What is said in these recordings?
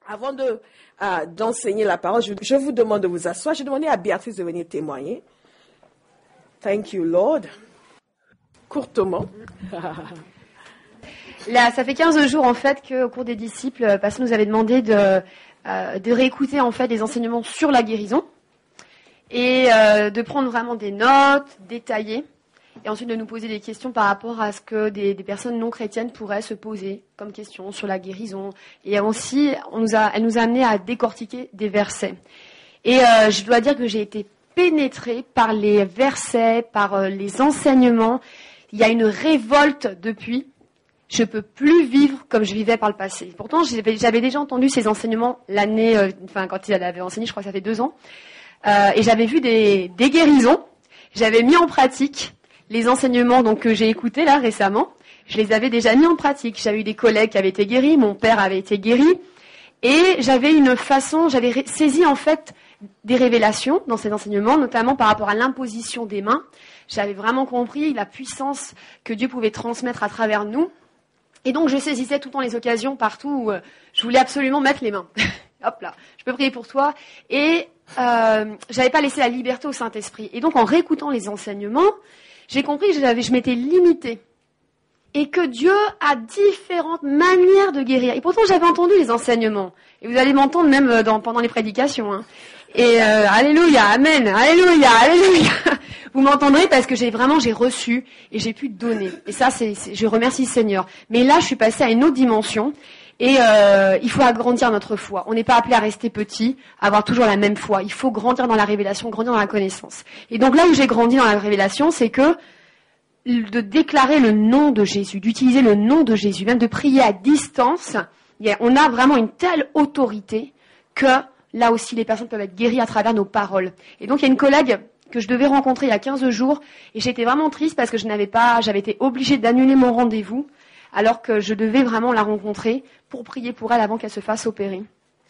Avant d'enseigner la parole, je vous demande de vous asseoir. Je demandais à Béatrice de venir témoigner. Thank you, Lord. Courtement. Là, ça fait 15 jours, en fait, qu'au cours des disciples, Pasteur nous avait demandé de réécouter, en fait, des enseignements sur la guérison et de prendre vraiment des notes détaillées et ensuite de nous poser des questions par rapport à ce que des personnes non chrétiennes pourraient se poser comme questions sur la guérison. Et aussi, elle nous a amené à décortiquer des versets. Et je dois dire que j'ai été pénétrée par les versets, par les enseignements. Il y a une révolte depuis. Je peux plus vivre comme je vivais par le passé. Pourtant, j'avais déjà entendu ces enseignements l'année, quand il avait enseigné, je crois que ça fait 2 ans. Et j'avais vu des guérisons. J'avais mis en pratique les enseignements que j'ai écoutés là récemment. Je les avais déjà mis en pratique. J'avais eu des collègues qui avaient été guéris, mon père avait été guéri. Et j'avais saisi en fait des révélations dans ces enseignements, notamment par rapport à l'imposition des mains. J'avais vraiment compris la puissance que Dieu pouvait transmettre à travers nous. Et donc je saisissais tout le temps les occasions partout où je voulais absolument mettre les mains. Hop là, je peux prier pour toi. Et j'avais pas laissé la liberté au Saint-Esprit. Et donc en réécoutant les enseignements, j'ai compris que je m'étais limitée. Et que Dieu a différentes manières de guérir. Et pourtant j'avais entendu les enseignements. Et vous allez m'entendre même pendant les prédications. Hein. Et alléluia, amen, alléluia, alléluia. Vous m'entendrez parce que j'ai reçu et j'ai pu donner. Et ça, je remercie le Seigneur. Mais là, je suis passée à une autre dimension. Et il faut agrandir notre foi. On n'est pas appelé à rester petit, à avoir toujours la même foi. Il faut grandir dans la révélation, grandir dans la connaissance. Et donc là où j'ai grandi dans la révélation, c'est que de déclarer le nom de Jésus, d'utiliser le nom de Jésus, même de prier à distance, on a vraiment une telle autorité que là aussi les personnes peuvent être guéries à travers nos paroles. Et donc il y a une collègue que je devais rencontrer il y a 15 jours et j'étais vraiment triste parce que j'avais été obligée d'annuler mon rendez-vous alors que je devais vraiment la rencontrer pour prier pour elle avant qu'elle se fasse opérer.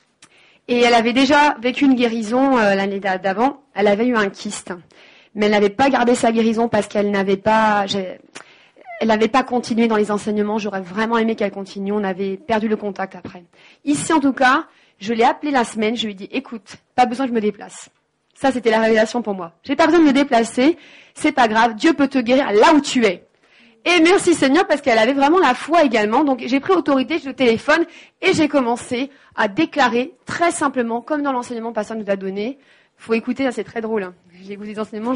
Et elle avait déjà vécu une guérison l'année d'avant, elle avait eu un kyste. Mais elle n'avait pas gardé sa guérison parce qu'elle n'avait pas continué dans les enseignements. J'aurais vraiment aimé qu'elle continue. On avait perdu le contact après. Ici, en tout cas, je l'ai appelée la semaine. Je lui ai dit, écoute, pas besoin que je me déplace. Ça, c'était la révélation pour moi. J'ai pas besoin de me déplacer. C'est pas grave. Dieu peut te guérir là où tu es. Et merci Seigneur parce qu'elle avait vraiment la foi également. Donc, j'ai pris autorité, je le téléphone et j'ai commencé à déclarer très simplement, comme dans l'enseignement pasteur nous a donné. Faut écouter, c'est très drôle. J'ai écouté les enseignements,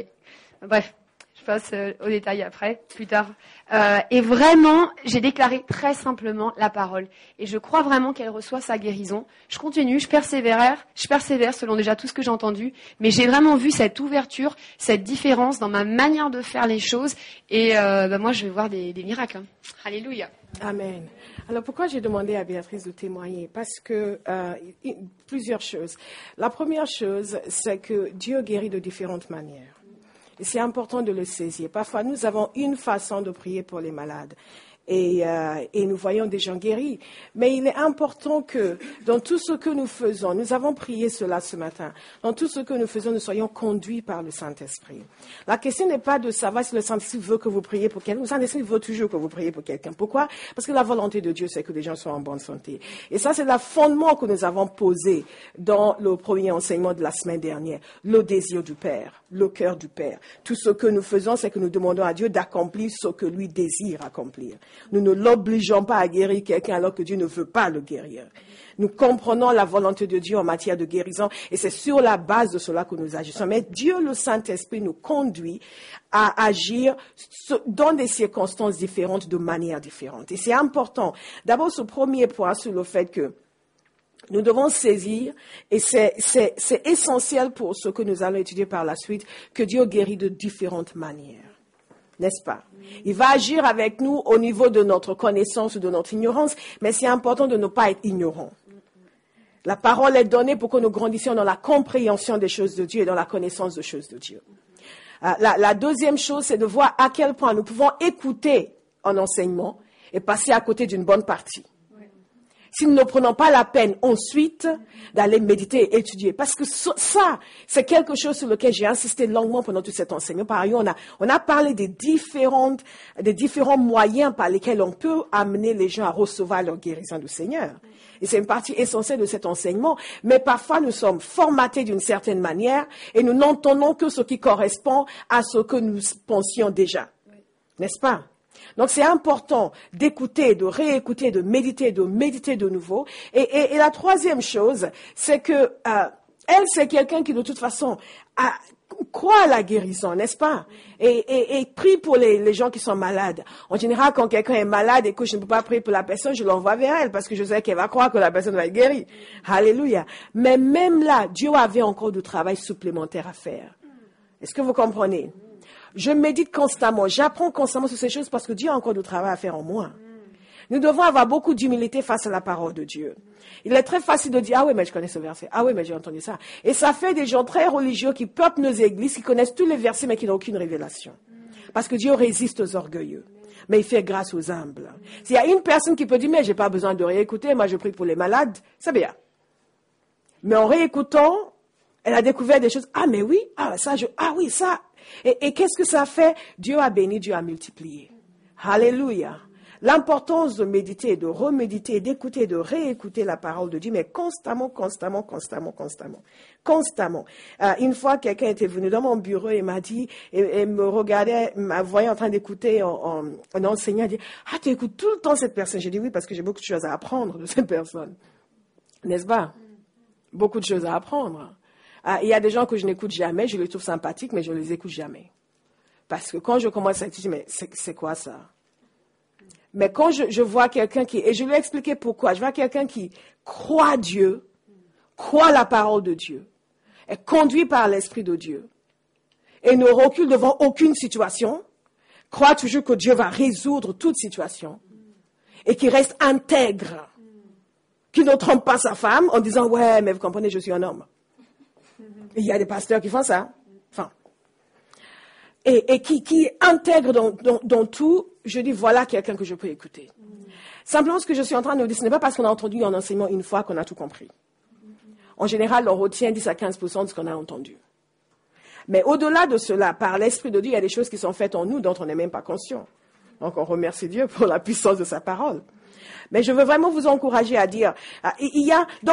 bref, je passe aux détails après, plus tard. Et vraiment, j'ai déclaré très simplement la parole. Et je crois vraiment qu'elle reçoit sa guérison. Je continue, je persévère selon déjà tout ce que j'ai entendu. Mais j'ai vraiment vu cette ouverture, cette différence dans ma manière de faire les choses. Et moi, je vais voir des miracles. Hein. Alléluia. Amen. Alors, pourquoi j'ai demandé à Béatrice de témoigner? Parce que plusieurs choses. La première chose, c'est que Dieu guérit de différentes manières. Et c'est important de le saisir. Parfois, nous avons une façon de prier pour les malades. Et nous voyons des gens guéris. Mais il est important que dans tout ce que nous faisons, nous avons prié cela ce matin, dans tout ce que nous faisons, nous soyons conduits par le Saint-Esprit. La question n'est pas de savoir si le Saint-Esprit veut que vous priez pour quelqu'un. Le Saint-Esprit veut toujours que vous priez pour quelqu'un. Pourquoi? Parce que la volonté de Dieu, c'est que les gens soient en bonne santé. Et ça, c'est le fondement que nous avons posé dans le premier enseignement de la semaine dernière. Le désir du Père, le cœur du Père. Tout ce que nous faisons, c'est que nous demandons à Dieu d'accomplir ce que lui désire accomplir. Nous ne l'obligeons pas à guérir quelqu'un alors que Dieu ne veut pas le guérir. Nous comprenons la volonté de Dieu en matière de guérison et c'est sur la base de cela que nous agissons. Mais Dieu, le Saint-Esprit, nous conduit à agir dans des circonstances différentes, de manière différente. Et c'est important. D'abord, ce premier point sur le fait que nous devons saisir, et c'est essentiel pour ce que nous allons étudier par la suite, que Dieu guérit de différentes manières. N'est-ce pas? Il va agir avec nous au niveau de notre connaissance ou de notre ignorance, mais c'est important de ne pas être ignorant. La parole est donnée pour que nous grandissions dans la compréhension des choses de Dieu et dans la connaissance des choses de Dieu. La deuxième chose, c'est de voir à quel point nous pouvons écouter un enseignement et passer à côté d'une bonne partie. si nous ne prenons pas la peine ensuite d'aller méditer et étudier. Parce que ça, c'est quelque chose sur lequel j'ai insisté longuement pendant tout cet enseignement. Par ailleurs, on a parlé des différents moyens par lesquels on peut amener les gens à recevoir leur guérison du Seigneur. Et c'est une partie essentielle de cet enseignement. Mais parfois, nous sommes formatés d'une certaine manière et nous n'entendons que ce qui correspond à ce que nous pensions déjà. N'est-ce pas? Donc, c'est important d'écouter, de réécouter, de méditer de nouveau. Et la troisième chose, c'est que elle, c'est quelqu'un qui, de toute façon, croit à la guérison, n'est-ce pas? Et prie pour les gens qui sont malades. En général, quand quelqu'un est malade et que je ne peux pas prier pour la personne, je l'envoie vers elle parce que je sais qu'elle va croire que la personne va être guérie. Alléluia. Mais même là, Dieu avait encore du travail supplémentaire à faire. Est-ce que vous comprenez? Je médite constamment, j'apprends constamment sur ces choses parce que Dieu a encore du travail à faire en moi. Nous devons avoir beaucoup d'humilité face à la parole de Dieu. Il est très facile de dire, ah oui, mais je connais ce verset. Ah oui, mais j'ai entendu ça. Et ça fait des gens très religieux qui peuplent nos églises, qui connaissent tous les versets, mais qui n'ont aucune révélation. Parce que Dieu résiste aux orgueilleux. Mais il fait grâce aux humbles. S'il y a une personne qui peut dire, mais j'ai pas besoin de réécouter, moi je prie pour les malades, c'est bien. Mais en réécoutant, elle a découvert des choses. Ah, mais oui, ah oui, ça. Et qu'est-ce que ça fait? Dieu a béni, Dieu a multiplié. Alléluia. L'importance de méditer, de reméditer, d'écouter, de réécouter la parole de Dieu, mais constamment. Une fois, quelqu'un était venu dans mon bureau et m'a dit, et me regardait, m'a voyé en train d'écouter en enseignant, dit, ah, tu écoutes tout le temps cette personne. J'ai dit oui, parce que j'ai beaucoup de choses à apprendre de cette personne. N'est-ce pas? Beaucoup de choses à apprendre. Il y a des gens que je n'écoute jamais, je les trouve sympathiques, mais je ne les écoute jamais. Parce que quand je commence à étudier, mais c'est quoi ça? Mais quand je vois quelqu'un et je lui ai expliqué pourquoi, je vois quelqu'un qui croit Dieu, croit la parole de Dieu, est conduit par l'Esprit de Dieu, et ne recule devant aucune situation, croit toujours que Dieu va résoudre toute situation, et qui reste intègre, qui ne trompe pas sa femme en disant, ouais, mais vous comprenez, je suis un homme. Il y a des pasteurs qui font ça. Enfin. Et qui intègre dans tout, je dis, voilà quelqu'un que je peux écouter. Simplement, ce que je suis en train de dire, ce n'est pas parce qu'on a entendu un enseignement une fois qu'on a tout compris. En général, on retient 10 à 15% de ce qu'on a entendu. Mais au-delà de cela, par l'Esprit de Dieu, il y a des choses qui sont faites en nous dont on n'est même pas conscient. Donc, on remercie Dieu pour la puissance de sa parole. Mais je veux vraiment vous encourager à dire, il y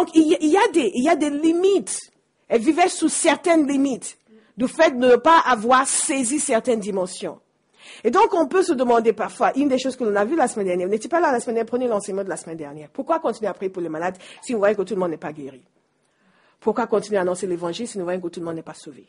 a des limites. Elle vivait sous certaines limites du fait de ne pas avoir saisi certaines dimensions. Et donc, on peut se demander parfois, une des choses que l'on a vues la semaine dernière, vous n'étiez pas là la semaine dernière, prenez l'enseignement de la semaine dernière. Pourquoi continuer à prier pour les malades si vous voyez que tout le monde n'est pas guéri? Pourquoi continuer à annoncer l'évangile si nous voyons que tout le monde n'est pas sauvé?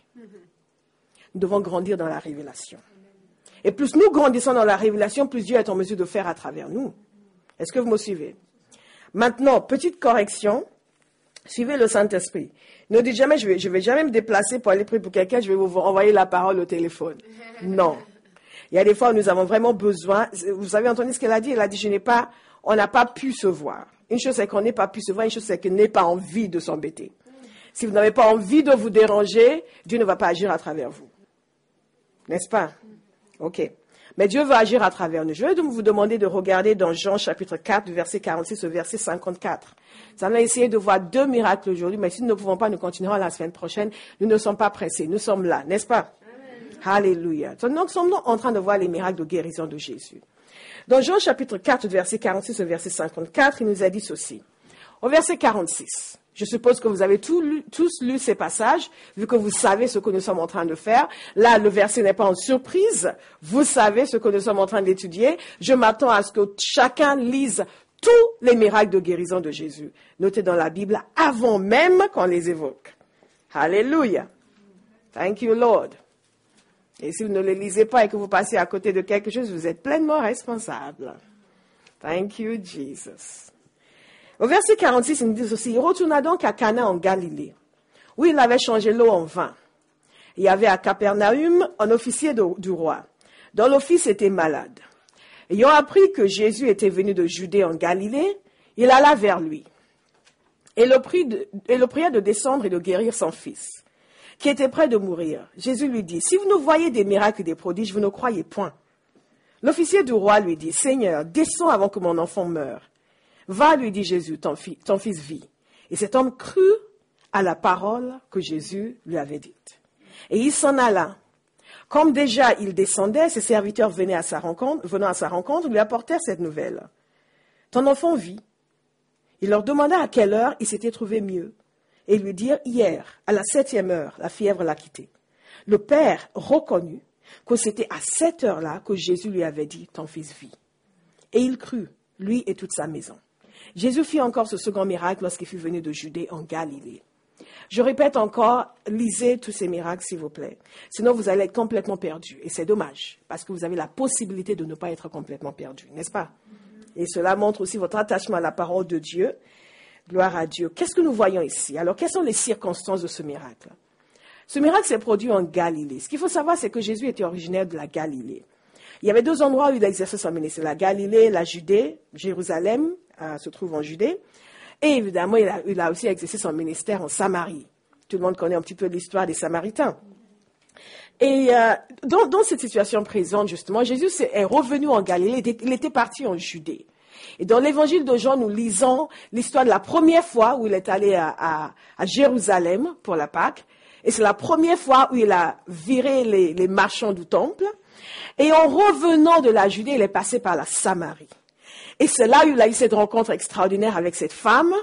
Nous devons grandir dans la révélation. Et plus nous grandissons dans la révélation, plus Dieu est en mesure de faire à travers nous. Est-ce que vous me suivez? Maintenant, petite correction. Suivez le Saint-Esprit. Ne dites jamais, je vais jamais me déplacer pour aller prier pour quelqu'un, je vais vous envoyer la parole au téléphone. Non. Il y a des fois où nous avons vraiment besoin. Vous avez entendu ce qu'elle a dit? Elle a dit, on n'a pas pu se voir. Une chose c'est qu'on n'ait pas pu se voir, une chose c'est qu'on n'ait pas envie de s'embêter. Si vous n'avez pas envie de vous déranger, Dieu ne va pas agir à travers vous. N'est-ce pas? Ok. Mais Dieu veut agir à travers nous. Je vais donc vous demander de regarder dans Jean chapitre 4, du verset 46 au verset 54. Nous allons essayer de voir 2 miracles aujourd'hui, mais si nous ne pouvons pas, nous continuerons la semaine prochaine. Nous ne sommes pas pressés, nous sommes là, n'est-ce pas? Amen. Alléluia. Donc, nous sommes en train de voir les miracles de guérison de Jésus. Dans Jean chapitre 4, verset 46 au verset 54, il nous a dit ceci. Au verset 46, je suppose que vous avez tous lu ces passages, vu que vous savez ce que nous sommes en train de faire. Là, le verset n'est pas en surprise. Vous savez ce que nous sommes en train d'étudier. Je m'attends à ce que chacun lise tous les miracles de guérison de Jésus, notés dans la Bible, avant même qu'on les évoque. Alléluia. Thank you, Lord. Et si vous ne les lisez pas et que vous passez à côté de quelque chose, vous êtes pleinement responsable. Thank you, Jesus. Au verset 46, il nous dit aussi, il retourna donc à Cana en Galilée, où il avait changé l'eau en vin. Il y avait à Capernaum un officier du roi, dont le fils était malade. Ayant appris que Jésus était venu de Judée en Galilée, il alla vers lui et le pria de descendre et de guérir son fils, qui était près de mourir. Jésus lui dit, si vous ne voyez des miracles et des prodiges, vous ne croyez point. L'officier du roi lui dit, Seigneur, descends avant que mon enfant meure. Va, lui dit Jésus, ton fils vit. Et cet homme crut à la parole que Jésus lui avait dite. Et il s'en alla. Comme déjà il descendait, ses serviteurs venant à sa rencontre, lui apportèrent cette nouvelle. Ton enfant vit. Il leur demanda à quelle heure il s'était trouvé mieux. Et ils lui dirent, hier, à la 7e heure, la fièvre l'a quitté. Le père reconnut que c'était à cette heure-là que Jésus lui avait dit, ton fils vit. Et il crut, lui et toute sa maison. Jésus fit encore ce second miracle lorsqu'il fut venu de Judée en Galilée. Je répète encore, lisez tous ces miracles, s'il vous plaît. Sinon, vous allez être complètement perdu. Et c'est dommage, parce que vous avez la possibilité de ne pas être complètement perdu, n'est-ce pas? Et cela montre aussi votre attachement à la parole de Dieu. Gloire à Dieu. Qu'est-ce que nous voyons ici? Alors, quelles sont les circonstances de ce miracle? Ce miracle s'est produit en Galilée. Ce qu'il faut savoir, c'est que Jésus était originaire de la Galilée. Il y avait 2 endroits où il a exercé son ministère. La Galilée, la Judée, Jérusalem se trouve en Judée. Et évidemment, il a aussi exercé son ministère en Samarie. Tout le monde connaît un petit peu l'histoire des Samaritains. Et dans cette situation présente, justement, Jésus est revenu en Galilée. Il était parti en Judée. Et dans l'évangile de Jean, nous lisons l'histoire de la première fois où il est allé à Jérusalem pour la Pâque. Et c'est la première fois où il a viré les marchands du temple. Et en revenant de la Judée, il est passé par la Samarie. Et c'est là où il a eu cette rencontre extraordinaire avec cette femme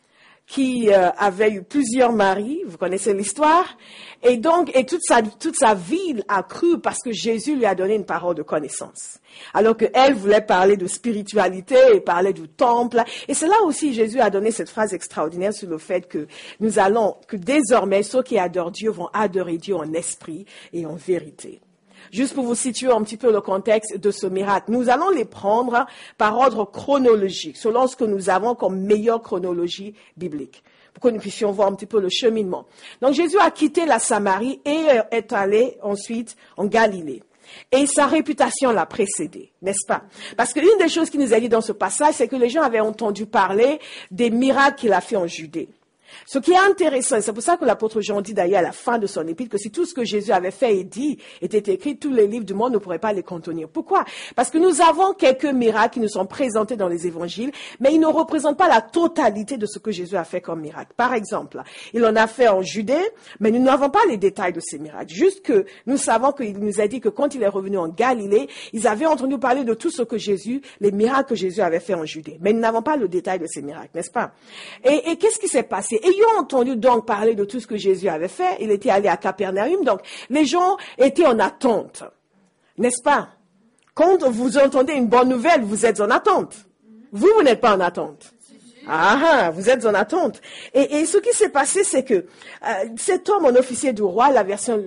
qui avait eu plusieurs maris, vous connaissez l'histoire, et donc toute sa vie a cru parce que Jésus lui a donné une parole de connaissance. Alors qu'elle voulait parler de spiritualité et parler du temple. Et c'est là aussi Jésus a donné cette phrase extraordinaire sur le fait que que désormais ceux qui adorent Dieu vont adorer Dieu en esprit et en vérité. Juste pour vous situer un petit peu le contexte de ce miracle, nous allons les prendre par ordre chronologique, selon ce que nous avons comme meilleure chronologie biblique, pour que nous puissions voir un petit peu le cheminement. Donc Jésus a quitté la Samarie et est allé ensuite en Galilée. Et sa réputation l'a précédé, n'est-ce pas? Parce qu'une des choses qui nous est dit dans ce passage, c'est que les gens avaient entendu parler des miracles qu'il a fait en Judée. Ce qui est intéressant, et c'est pour ça que l'apôtre Jean dit d'ailleurs à la fin de son épître que si tout ce que Jésus avait fait et dit était écrit, tous les livres du monde ne pourraient pas les contenir. Pourquoi? Parce que nous avons quelques miracles qui nous sont présentés dans les évangiles, mais ils ne représentent pas la totalité de ce que Jésus a fait comme miracle. Par exemple, il en a fait en Judée, mais nous n'avons pas les détails de ces miracles. Juste que nous savons qu'il nous a dit que quand il est revenu en Galilée, ils avaient entendu parler de tout ce que les miracles que Jésus avait fait en Judée. Mais nous n'avons pas le détail de ces miracles, n'est-ce pas? Et qu'est-ce qui s'est passé? Ayant entendu donc parler de tout ce que Jésus avait fait, il était allé à Capernaum, donc les gens étaient en attente, n'est-ce pas? Quand vous entendez une bonne nouvelle, vous êtes en attente. Vous n'êtes pas en attente. Ah, vous êtes en attente. Et ce qui s'est passé, c'est que cet homme, un officier du roi, la version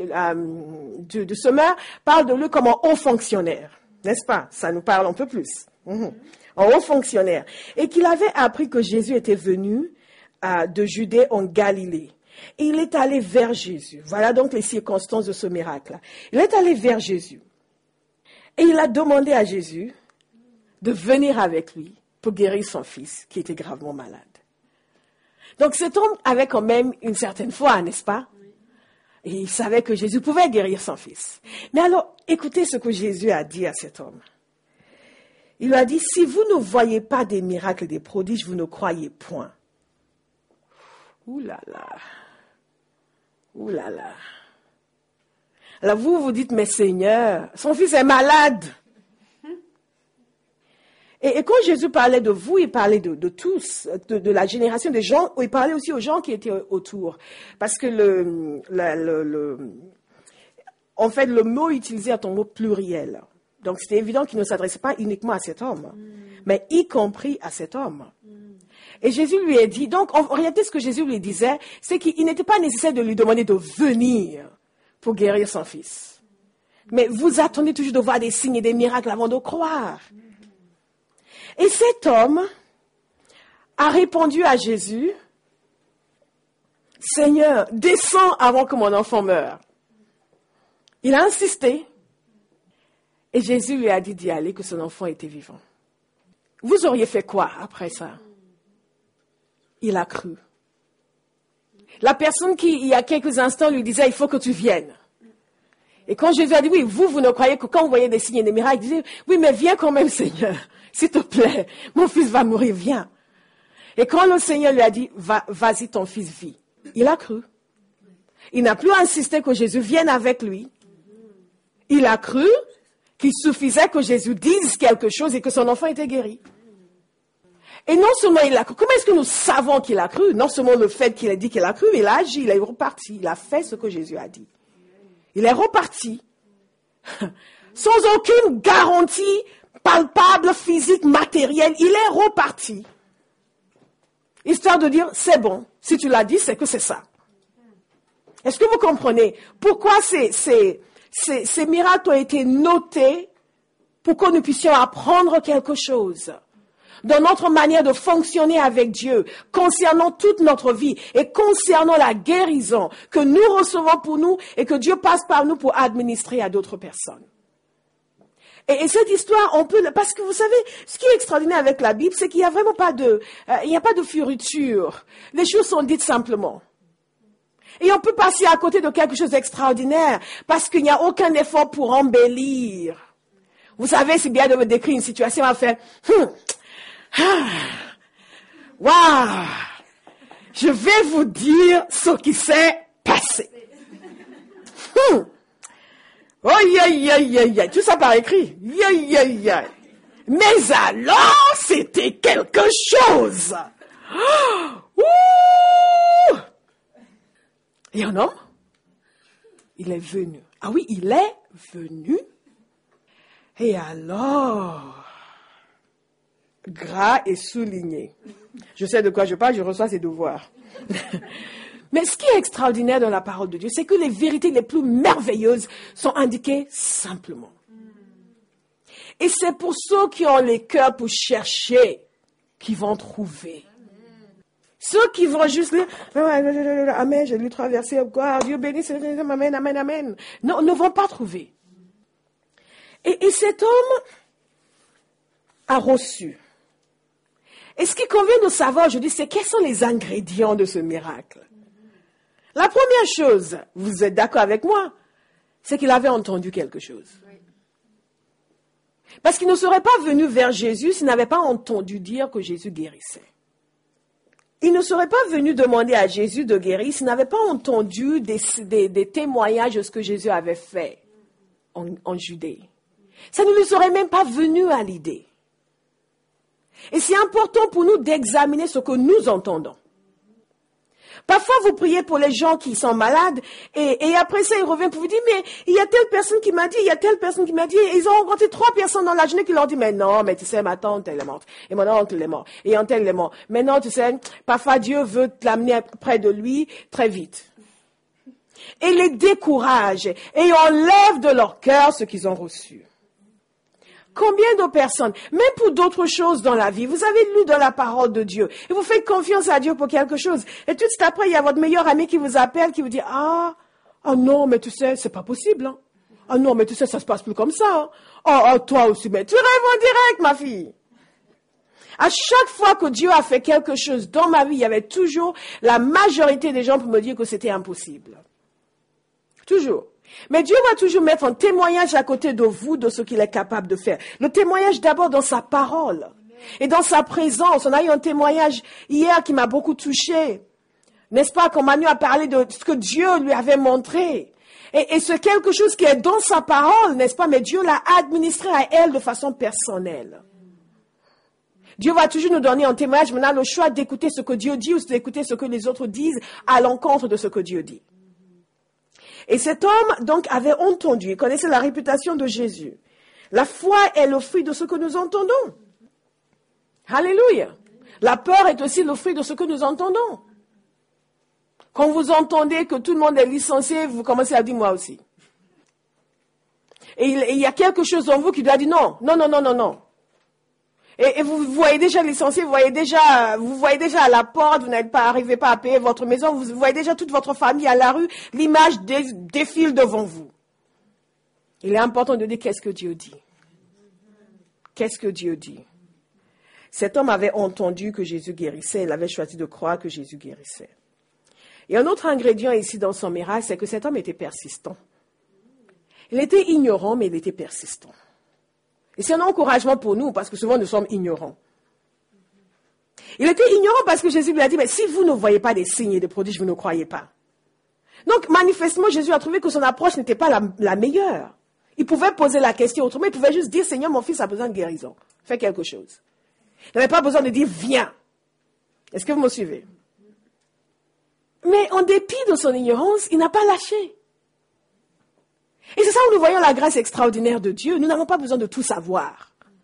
de Sommer, parle de lui comme un haut fonctionnaire, n'est-ce pas? Ça nous parle un peu plus. Un haut fonctionnaire. Et qu'il avait appris que Jésus était venu de Judée en Galilée. Et il est allé vers Jésus. Voilà donc les circonstances de ce miracle. Il est allé vers Jésus. Et il a demandé à Jésus de venir avec lui pour guérir son fils qui était gravement malade. Donc cet homme avait quand même une certaine foi, n'est-ce pas? Et il savait que Jésus pouvait guérir son fils. Mais alors, écoutez ce que Jésus a dit à cet homme. Il lui a dit, si vous ne voyez pas des miracles et des prodiges, vous ne croyez point. Ouh là là. Ouh là là. Alors vous dites, mais Seigneur, son fils est malade. Et quand Jésus parlait de vous, il parlait de tous, de la génération des gens, il parlait aussi aux gens qui étaient autour. Parce que en fait, le mot utilisé est un mot pluriel. Donc c'était évident qu'il ne s'adressait pas uniquement à cet homme, mais y compris à cet homme. Et Jésus lui a dit, donc en réalité ce que Jésus lui disait, c'est qu'il n'était pas nécessaire de lui demander de venir pour guérir son fils. Mais vous attendez toujours de voir des signes et des miracles avant de croire. Et cet homme a répondu à Jésus, Seigneur, descends avant que mon enfant meure. Il a insisté. Et Jésus lui a dit d'y aller, que son enfant était vivant. Vous auriez fait quoi après ça? Il a cru. La personne qui, il y a quelques instants, lui disait, il faut que tu viennes. Et quand Jésus a dit, oui, vous ne croyez que quand vous voyez des signes et des miracles, il disait, oui, mais viens quand même, Seigneur. S'il te plaît, mon fils va mourir, viens. Et quand le Seigneur lui a dit, vas-y, ton fils vit, il a cru. Il n'a plus insisté que Jésus vienne avec lui. Il a cru qu'il suffisait que Jésus dise quelque chose et que son enfant était guéri. Et non seulement il a cru, comment est-ce que nous savons qu'il a cru? Non seulement le fait qu'il a dit qu'il a cru, mais il a agi, il est reparti, il a fait ce que Jésus a dit. Il est reparti. Sans aucune garantie palpable, physique, matérielle, il est reparti. Histoire de dire, c'est bon, si tu l'as dit, c'est que c'est ça. Est-ce que vous comprenez pourquoi ces miracles ont été notés pour que nous puissions apprendre quelque chose dans notre manière de fonctionner avec Dieu, concernant toute notre vie et concernant la guérison que nous recevons pour nous et que Dieu passe par nous pour administrer à d'autres personnes. Et cette histoire, parce que vous savez, ce qui est extraordinaire avec la Bible, c'est qu'il n'y a vraiment pas de fioriture. Les choses sont dites simplement. Et on peut passer à côté de quelque chose d'extraordinaire parce qu'il n'y a aucun effort pour embellir. Vous savez, c'est bien de me décrire une situation à faire. Waouh! Je vais vous dire ce qui s'est passé. Oh, aïe. Tout ça par écrit. Aïe. Mais alors, c'était quelque chose. Et un homme, il est venu. Ah oui, il est venu. Et alors, gras et souligné. Je sais de quoi je parle, je reçois ses devoirs. Mais ce qui est extraordinaire dans la parole de Dieu, c'est que les vérités les plus merveilleuses sont indiquées simplement. Et c'est pour ceux qui ont les cœurs pour chercher qui vont trouver. Ceux qui vont juste dire, amen, j'ai lu 3 versets, quoi, Dieu bénisse, amen. Non, ne vont pas trouver. Et cet homme a reçu. Et ce qui convient de savoir aujourd'hui, c'est quels sont les ingrédients de ce miracle. La première chose, vous êtes d'accord avec moi, c'est qu'il avait entendu quelque chose. Parce qu'il ne serait pas venu vers Jésus s'il n'avait pas entendu dire que Jésus guérissait. Il ne serait pas venu demander à Jésus de guérir s'il n'avait pas entendu des témoignages de ce que Jésus avait fait en Judée. Ça ne lui serait même pas venu à l'idée. Et c'est important pour nous d'examiner ce que nous entendons. Parfois, vous priez pour les gens qui sont malades et après ça, ils reviennent pour vous dire, mais il y a telle personne qui m'a dit, il y a telle personne qui m'a dit, et ils ont rencontré 3 personnes dans la journée qui leur disent, mais non, mais tu sais, ma tante, elle est morte, et mon oncle est mort, et un tel est mort. Mais non, tu sais, parfois Dieu veut l'amener près de lui très vite. Et les décourage et enlève de leur cœur ce qu'ils ont reçu. Combien de personnes, même pour d'autres choses dans la vie, vous avez lu dans la parole de Dieu et vous faites confiance à Dieu pour quelque chose. Et tout de suite après, il y a votre meilleur ami qui vous appelle, qui vous dit, ah non, mais tu sais, c'est pas possible. Hein. Ah non, mais tu sais, ça se passe plus comme ça. Hein. Toi aussi, mais tu rêves en direct, ma fille. À chaque fois que Dieu a fait quelque chose dans ma vie, il y avait toujours la majorité des gens pour me dire que c'était impossible. Toujours. Mais Dieu va toujours mettre un témoignage à côté de vous de ce qu'il est capable de faire. Le témoignage d'abord dans sa parole et dans sa présence. On a eu un témoignage hier qui m'a beaucoup touché. N'est-ce pas, quand Manu a parlé de ce que Dieu lui avait montré. Et c'est quelque chose qui est dans sa parole, n'est-ce pas, mais Dieu l'a administré à elle de façon personnelle. Dieu va toujours nous donner un témoignage. Maintenant, le choix d'écouter ce que Dieu dit ou d'écouter ce que les autres disent à l'encontre de ce que Dieu dit. Et cet homme, donc, avait entendu, il connaissait la réputation de Jésus. La foi est le fruit de ce que nous entendons. Alléluia. La peur est aussi le fruit de ce que nous entendons. Quand vous entendez que tout le monde est licencié, vous commencez à dire moi aussi. Et il y a quelque chose en vous qui doit dire non. Et vous voyez déjà licencié, vous voyez déjà à la porte, vous n'arrivez pas à payer votre maison, vous voyez déjà toute votre famille à la rue, l'image défile devant vous. Il est important de dire qu'est-ce que Dieu dit. Qu'est-ce que Dieu dit? Cet homme avait entendu que Jésus guérissait, il avait choisi de croire que Jésus guérissait. Et un autre ingrédient ici dans son miracle, c'est que cet homme était persistant. Il était ignorant, mais il était persistant. Et c'est un encouragement pour nous, parce que souvent nous sommes ignorants. Il était ignorant parce que Jésus lui a dit, mais si vous ne voyez pas des signes et des prodiges, vous ne croyez pas. Donc, manifestement, Jésus a trouvé que son approche n'était pas la meilleure. Il pouvait poser la question autrement, il pouvait juste dire, Seigneur, mon fils a besoin de guérison. Fais quelque chose. Il n'avait pas besoin de dire, viens. Est-ce que vous me suivez? Mais en dépit de son ignorance, il n'a pas lâché. Et c'est ça où nous voyons la grâce extraordinaire de Dieu. Nous n'avons pas besoin de tout savoir.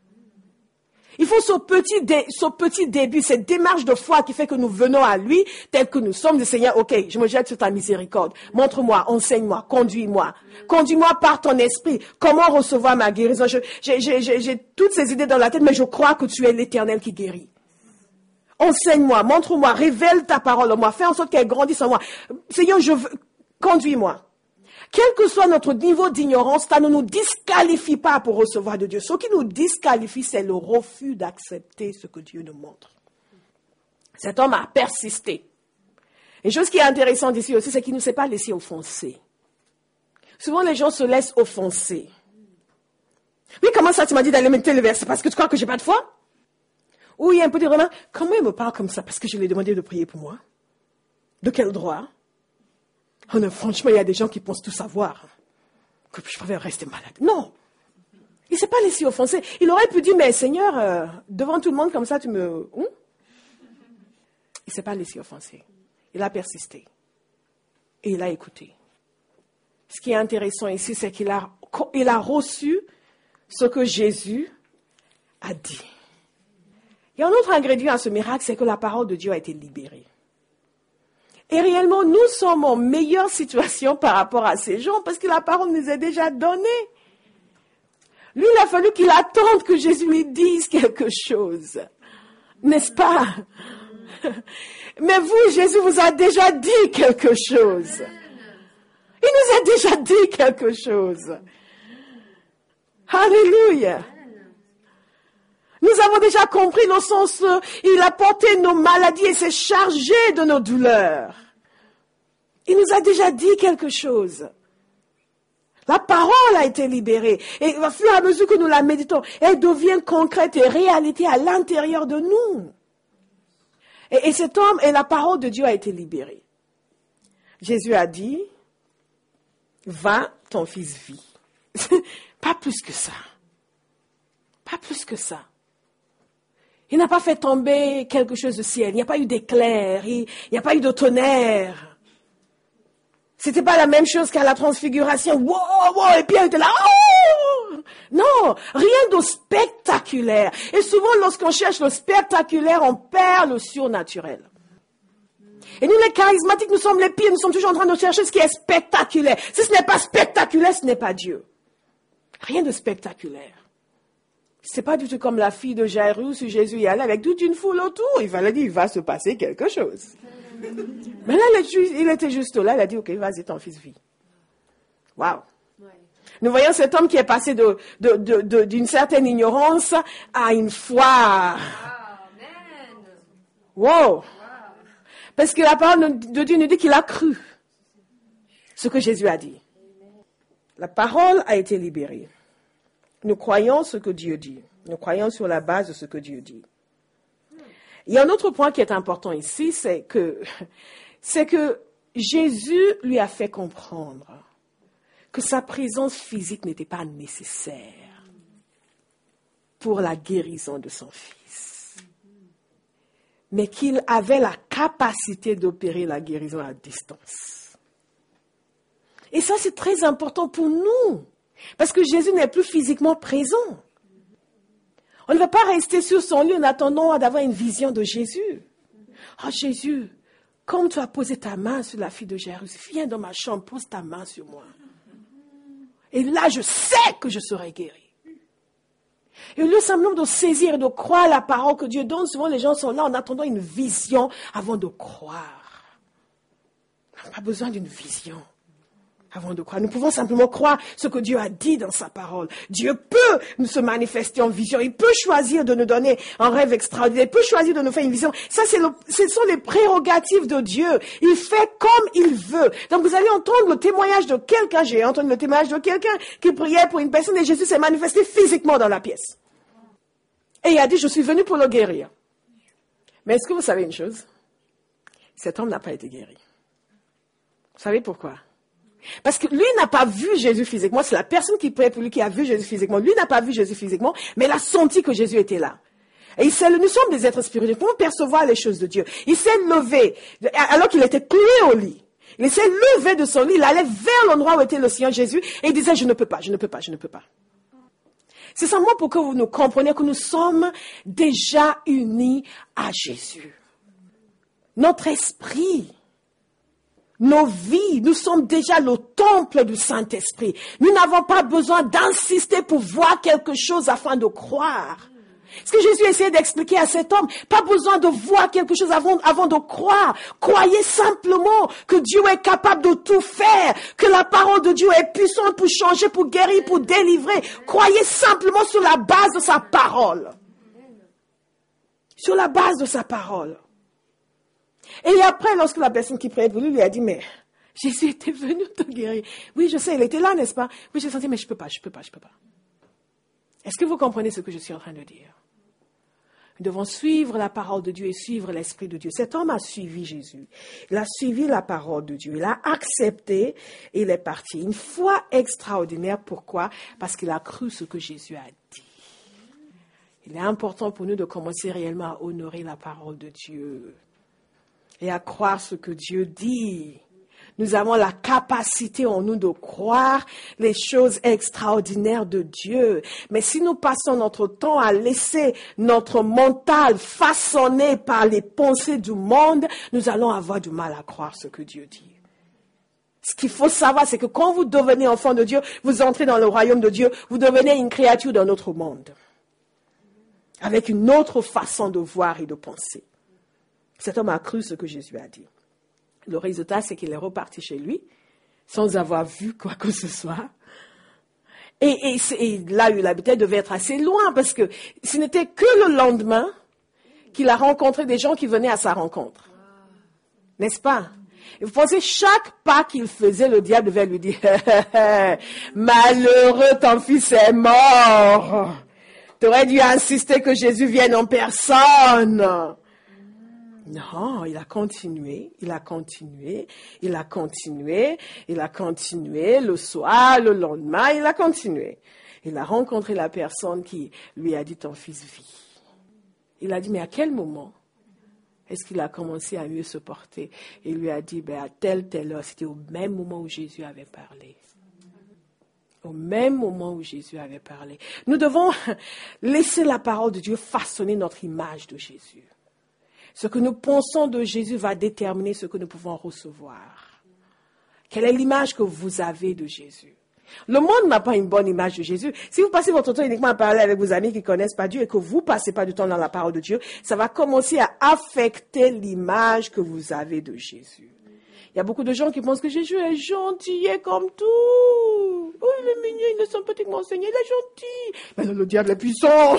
Il faut ce petit début, cette démarche de foi qui fait que nous venons à lui, tel que nous sommes, du Seigneur, ok, je me jette sur ta miséricorde. Montre-moi, enseigne-moi, conduis-moi. Conduis-moi par ton esprit. Comment recevoir ma guérison? J'ai toutes ces idées dans la tête, mais je crois que tu es l'Éternel qui guérit. Enseigne-moi, montre-moi, révèle ta parole en moi, fais en sorte qu'elle grandisse en moi. Seigneur, conduis-moi. Quel que soit notre niveau d'ignorance, ça ne nous disqualifie pas pour recevoir de Dieu. Ce qui nous disqualifie, c'est le refus d'accepter ce que Dieu nous montre. Cet homme a persisté. Une chose qui est intéressante ici aussi, c'est qu'il ne s'est pas laissé offenser. Souvent, les gens se laissent offenser. Oui, comment ça, tu m'as dit d'aller mettre le verset parce que tu crois que j'ai pas de foi? Ou il y a un peu de remarque, comment il me parle comme ça parce que je lui ai demandé de prier pour moi? De quel droit? Oh non, franchement, il y a des gens qui pensent tout savoir. Que je préfère rester malade. Non. Il ne s'est pas laissé offenser. Il aurait pu dire, mais Seigneur, devant tout le monde comme ça, tu me... Il ne s'est pas laissé offenser. Il a persisté. Et il a écouté. Ce qui est intéressant ici, c'est qu'il a reçu ce que Jésus a dit. Il y a un autre ingrédient à ce miracle, c'est que la parole de Dieu a été libérée. Et réellement, nous sommes en meilleure situation par rapport à ces gens parce que la parole nous est déjà donnée. Lui, il a fallu qu'il attende que Jésus lui dise quelque chose. N'est-ce pas? Mais vous, Jésus vous a déjà dit quelque chose. Il nous a déjà dit quelque chose. Alléluia. Nous avons déjà compris le sens, il a porté nos maladies et s'est chargé de nos douleurs. Il nous a déjà dit quelque chose. La parole a été libérée. Et au fur et à mesure que nous la méditons, elle devient concrète et réalité à l'intérieur de nous. Et cet homme, et la parole de Dieu a été libérée. Jésus a dit, va, ton fils vit. Pas plus que ça. Pas plus que ça. Il n'a pas fait tomber quelque chose du ciel. Il n'y a pas eu d'éclair. Il n'y a pas eu de tonnerre. C'était pas la même chose qu'à la transfiguration. Wow, wow, et Pierre était là. Oh! Non, rien de spectaculaire. Et souvent, lorsqu'on cherche le spectaculaire, on perd le surnaturel. Et nous, les charismatiques, nous sommes les pires. Nous sommes toujours en train de chercher ce qui est spectaculaire. Si ce n'est pas spectaculaire, ce n'est pas Dieu. Rien de spectaculaire. C'est pas du tout comme la fille de Jairus où Jésus y allait avec toute une foule autour. Il fallait dire, il va se passer quelque chose. Mais là, il était juste là. Il a dit, ok, vas-y, ton fils vit. Waouh. Nous voyons cet homme qui est passé d'une certaine ignorance à une foi. Wow. Parce que la parole de Dieu nous dit qu'il a cru ce que Jésus a dit. La parole a été libérée. Nous croyons ce que Dieu dit. Nous croyons sur la base de ce que Dieu dit. Il y a un autre point qui est important ici, c'est que Jésus lui a fait comprendre que sa présence physique n'était pas nécessaire pour la guérison de son fils, mais qu'il avait la capacité d'opérer la guérison à distance. Et ça, c'est très important pour nous. Parce que Jésus n'est plus physiquement présent. On ne va pas rester sur son lit en attendant d'avoir une vision de Jésus. Oh Jésus, comme tu as posé ta main sur la fille de Jairus, viens dans ma chambre, pose ta main sur moi. Et là, je sais que je serai guéri. Et au lieu simplement de saisir et de croire la parole que Dieu donne, souvent les gens sont là en attendant une vision avant de croire. On n'a pas besoin d'une vision avant de croire. Nous pouvons simplement croire ce que Dieu a dit dans sa parole. Dieu peut nous se manifester en vision. Il peut choisir de nous donner un rêve extraordinaire. Il peut choisir de nous faire une vision. Ça, ce sont les prérogatives de Dieu. Il fait comme il veut. Donc, vous allez entendre le témoignage de quelqu'un. J'ai entendu le témoignage de quelqu'un qui priait pour une personne et Jésus s'est manifesté physiquement dans la pièce. Et il a dit, je suis venu pour le guérir. Mais est-ce que vous savez une chose? Cet homme n'a pas été guéri. Vous savez pourquoi? Parce que lui n'a pas vu Jésus physiquement. C'est la personne qui priait pour lui qui a vu Jésus physiquement. Lui n'a pas vu Jésus physiquement, mais il a senti que Jésus était là. Et nous sommes des êtres spirituels. Comment percevoir les choses de Dieu? Il s'est levé, alors qu'il était cloué au lit. Il s'est levé de son lit, il allait vers l'endroit où était le Seigneur Jésus, et il disait, je ne peux pas. C'est simplement pour que vous nous compreniez que nous sommes déjà unis à Jésus. Notre esprit, nos vies, nous sommes déjà le temple du Saint-Esprit. Nous n'avons pas besoin d'insister pour voir quelque chose afin de croire. Ce que Jésus essayait d'expliquer à cet homme, pas besoin de voir quelque chose avant de croire. Croyez simplement que Dieu est capable de tout faire, que la parole de Dieu est puissante pour changer, pour guérir, pour délivrer. Croyez simplement sur la base de sa parole. Sur la base de sa parole. Et après, lorsque la personne qui priait pour lui a dit, mais Jésus était venu te guérir. Oui, je sais, il était là, n'est-ce pas? Oui, j'ai senti, mais je peux pas. Est-ce que vous comprenez ce que je suis en train de dire? Nous devons suivre la parole de Dieu et suivre l'Esprit de Dieu. Cet homme a suivi Jésus. Il a suivi la parole de Dieu. Il a accepté et il est parti. Une foi extraordinaire. Pourquoi? Parce qu'il a cru ce que Jésus a dit. Il est important pour nous de commencer réellement à honorer la parole de Dieu et à croire ce que Dieu dit. Nous avons la capacité en nous de croire les choses extraordinaires de Dieu. Mais si nous passons notre temps à laisser notre mental façonné par les pensées du monde, nous allons avoir du mal à croire ce que Dieu dit. Ce qu'il faut savoir, c'est que quand vous devenez enfant de Dieu, vous entrez dans le royaume de Dieu, vous devenez une créature d'un autre monde, avec une autre façon de voir et de penser. Cet homme a cru ce que Jésus a dit. Le résultat, c'est qu'il est reparti chez lui, sans avoir vu quoi que ce soit. Et là où il habitait devait être assez loin, parce que ce n'était que le lendemain qu'il a rencontré des gens qui venaient à sa rencontre. N'est-ce pas? Et vous pensez, chaque pas qu'il faisait, le diable devait lui dire, « Malheureux, ton fils est mort. Tu aurais dû insister que Jésus vienne en personne. » Non, il a continué, le soir, le lendemain, il a continué. Il a rencontré la personne qui lui a dit, ton fils vit. Il a dit, mais à quel moment est-ce qu'il a commencé à mieux se porter? Il lui a dit, à telle heure, c'était au même moment où Jésus avait parlé. Au même moment où Jésus avait parlé. Nous devons laisser la parole de Dieu façonner notre image de Jésus. Ce que nous pensons de Jésus va déterminer ce que nous pouvons recevoir. Quelle est l'image que vous avez de Jésus? Le monde n'a pas une bonne image de Jésus. Si vous passez votre temps uniquement à parler avec vos amis qui ne connaissent pas Dieu et que vous ne passez pas du temps dans la parole de Dieu, ça va commencer à affecter l'image que vous avez de Jésus. Il y a beaucoup de gens qui pensent que Jésus est gentil comme tout. Oh, il est mignon, il est sympathiquement enseigné, il est gentil. Mais le diable est puissant.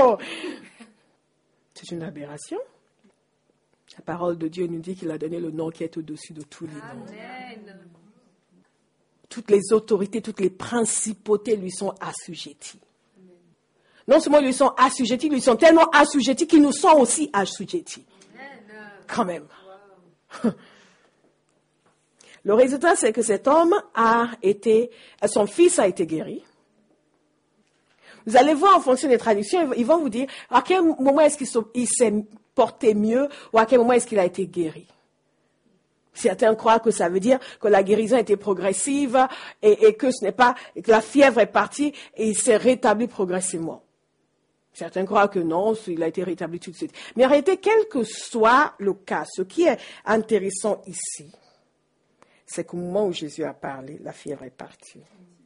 C'est une aberration. La parole de Dieu nous dit qu'il a donné le nom qui est au-dessus de tous les noms. Amen. Toutes les autorités, toutes les principautés lui sont assujetties. Non seulement lui sont assujetties, lui sont tellement assujetties qu'ils nous sont aussi assujettis. Quand même. Wow. Le résultat, c'est que cet homme son fils a été guéri. Vous allez voir en fonction des traductions, ils vont vous dire à quel moment est-ce qu'il s'est porté mieux ou à quel moment est-ce qu'il a été guéri. Certains croient que ça veut dire que la guérison était progressive et que ce n'est pas, que la fièvre est partie et il s'est rétabli progressivement. Certains croient que non, il a été rétabli tout de suite. Mais en réalité, quel que soit le cas, ce qui est intéressant ici, c'est qu'au moment où Jésus a parlé, la fièvre est partie.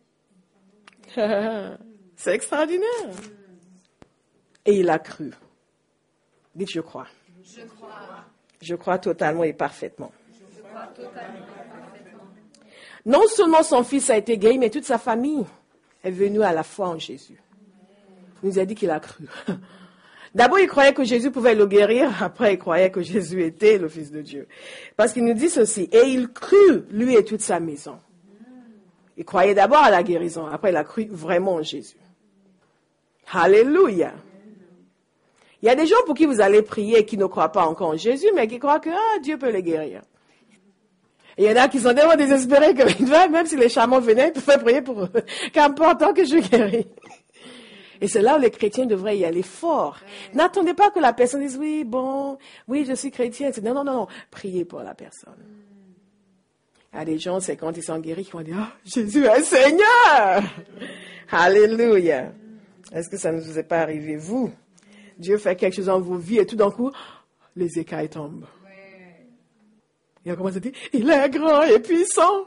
C'est extraordinaire. Et il a cru. Dites, je crois. Je crois. Je crois totalement et parfaitement. Je crois totalement et parfaitement. Non seulement son fils a été guéri, mais toute sa famille est venue à la foi en Jésus. Il nous a dit qu'il a cru. D'abord, il croyait que Jésus pouvait le guérir. Après, il croyait que Jésus était le Fils de Dieu. Parce qu'il nous dit ceci. Et il crut, lui et toute sa maison. Il croyait d'abord à la guérison. Après, il a cru vraiment en Jésus. Alléluia. Il y a des gens pour qui vous allez prier et qui ne croient pas encore en Jésus, mais qui croient que Dieu peut les guérir. Et il y en a qui sont tellement désespérés que même si les chamans venaient, ils pouvaient prier pour eux. Qu'importe, tant que je guéris. Et c'est là où les chrétiens devraient y aller fort. N'attendez pas que la personne dise, oui, je suis chrétien. Non. Priez pour la personne. Il y a des gens, c'est quand ils sont guéris, qui vont dire, Jésus est Seigneur! Alléluia! Est-ce que ça ne vous est pas arrivé, vous? Dieu fait quelque chose dans vos vies et tout d'un coup, les écailles tombent. Et on commence à dire, il est grand et puissant.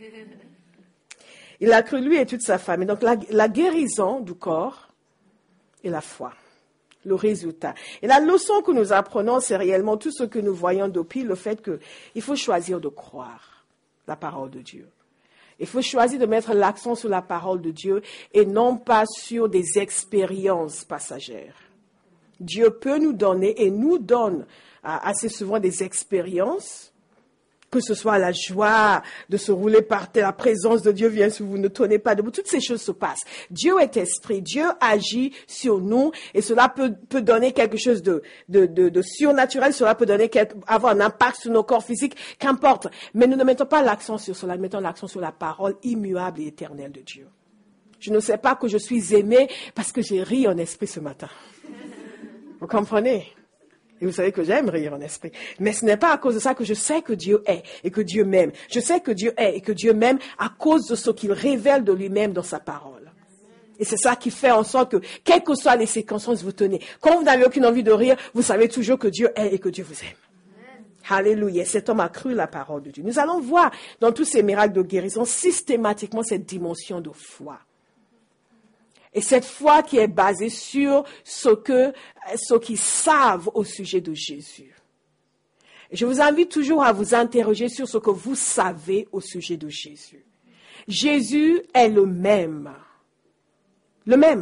Il a cru lui et toute sa famille. Donc la guérison du corps et la foi. Le résultat. Et la leçon que nous apprenons, c'est réellement tout ce que nous voyons depuis, le fait qu'il faut choisir de croire la parole de Dieu. Il faut choisir de mettre l'accent sur la parole de Dieu et non pas sur des expériences passagères. Dieu peut nous donner et nous donne assez souvent des expériences, que ce soit la joie de se rouler par terre, la présence de Dieu vient sur vous, ne tenez pas debout, toutes ces choses se passent. Dieu est esprit, Dieu agit sur nous et cela peut donner quelque chose de surnaturel, cela peut avoir un impact sur nos corps physiques, qu'importe. Mais nous ne mettons pas l'accent sur cela, nous mettons l'accent sur la parole immuable et éternelle de Dieu. Je ne sais pas que je suis aimée parce que j'ai ri en esprit ce matin. Vous comprenez? Et vous savez que j'aime rire en esprit. Mais ce n'est pas à cause de ça que je sais que Dieu est et que Dieu m'aime. Je sais que Dieu est et que Dieu m'aime à cause de ce qu'il révèle de lui-même dans sa parole. Et c'est ça qui fait en sorte que, quelles que soient les circonstances, vous tenez. Quand vous n'avez aucune envie de rire, vous savez toujours que Dieu est et que Dieu vous aime. Alléluia. Cet homme a cru la parole de Dieu. Nous allons voir dans tous ces miracles de guérison systématiquement cette dimension de foi. Et cette foi qui est basée sur ce qu'ils savent au sujet de Jésus. Et je vous invite toujours à vous interroger sur ce que vous savez au sujet de Jésus. Jésus est le même. Le même.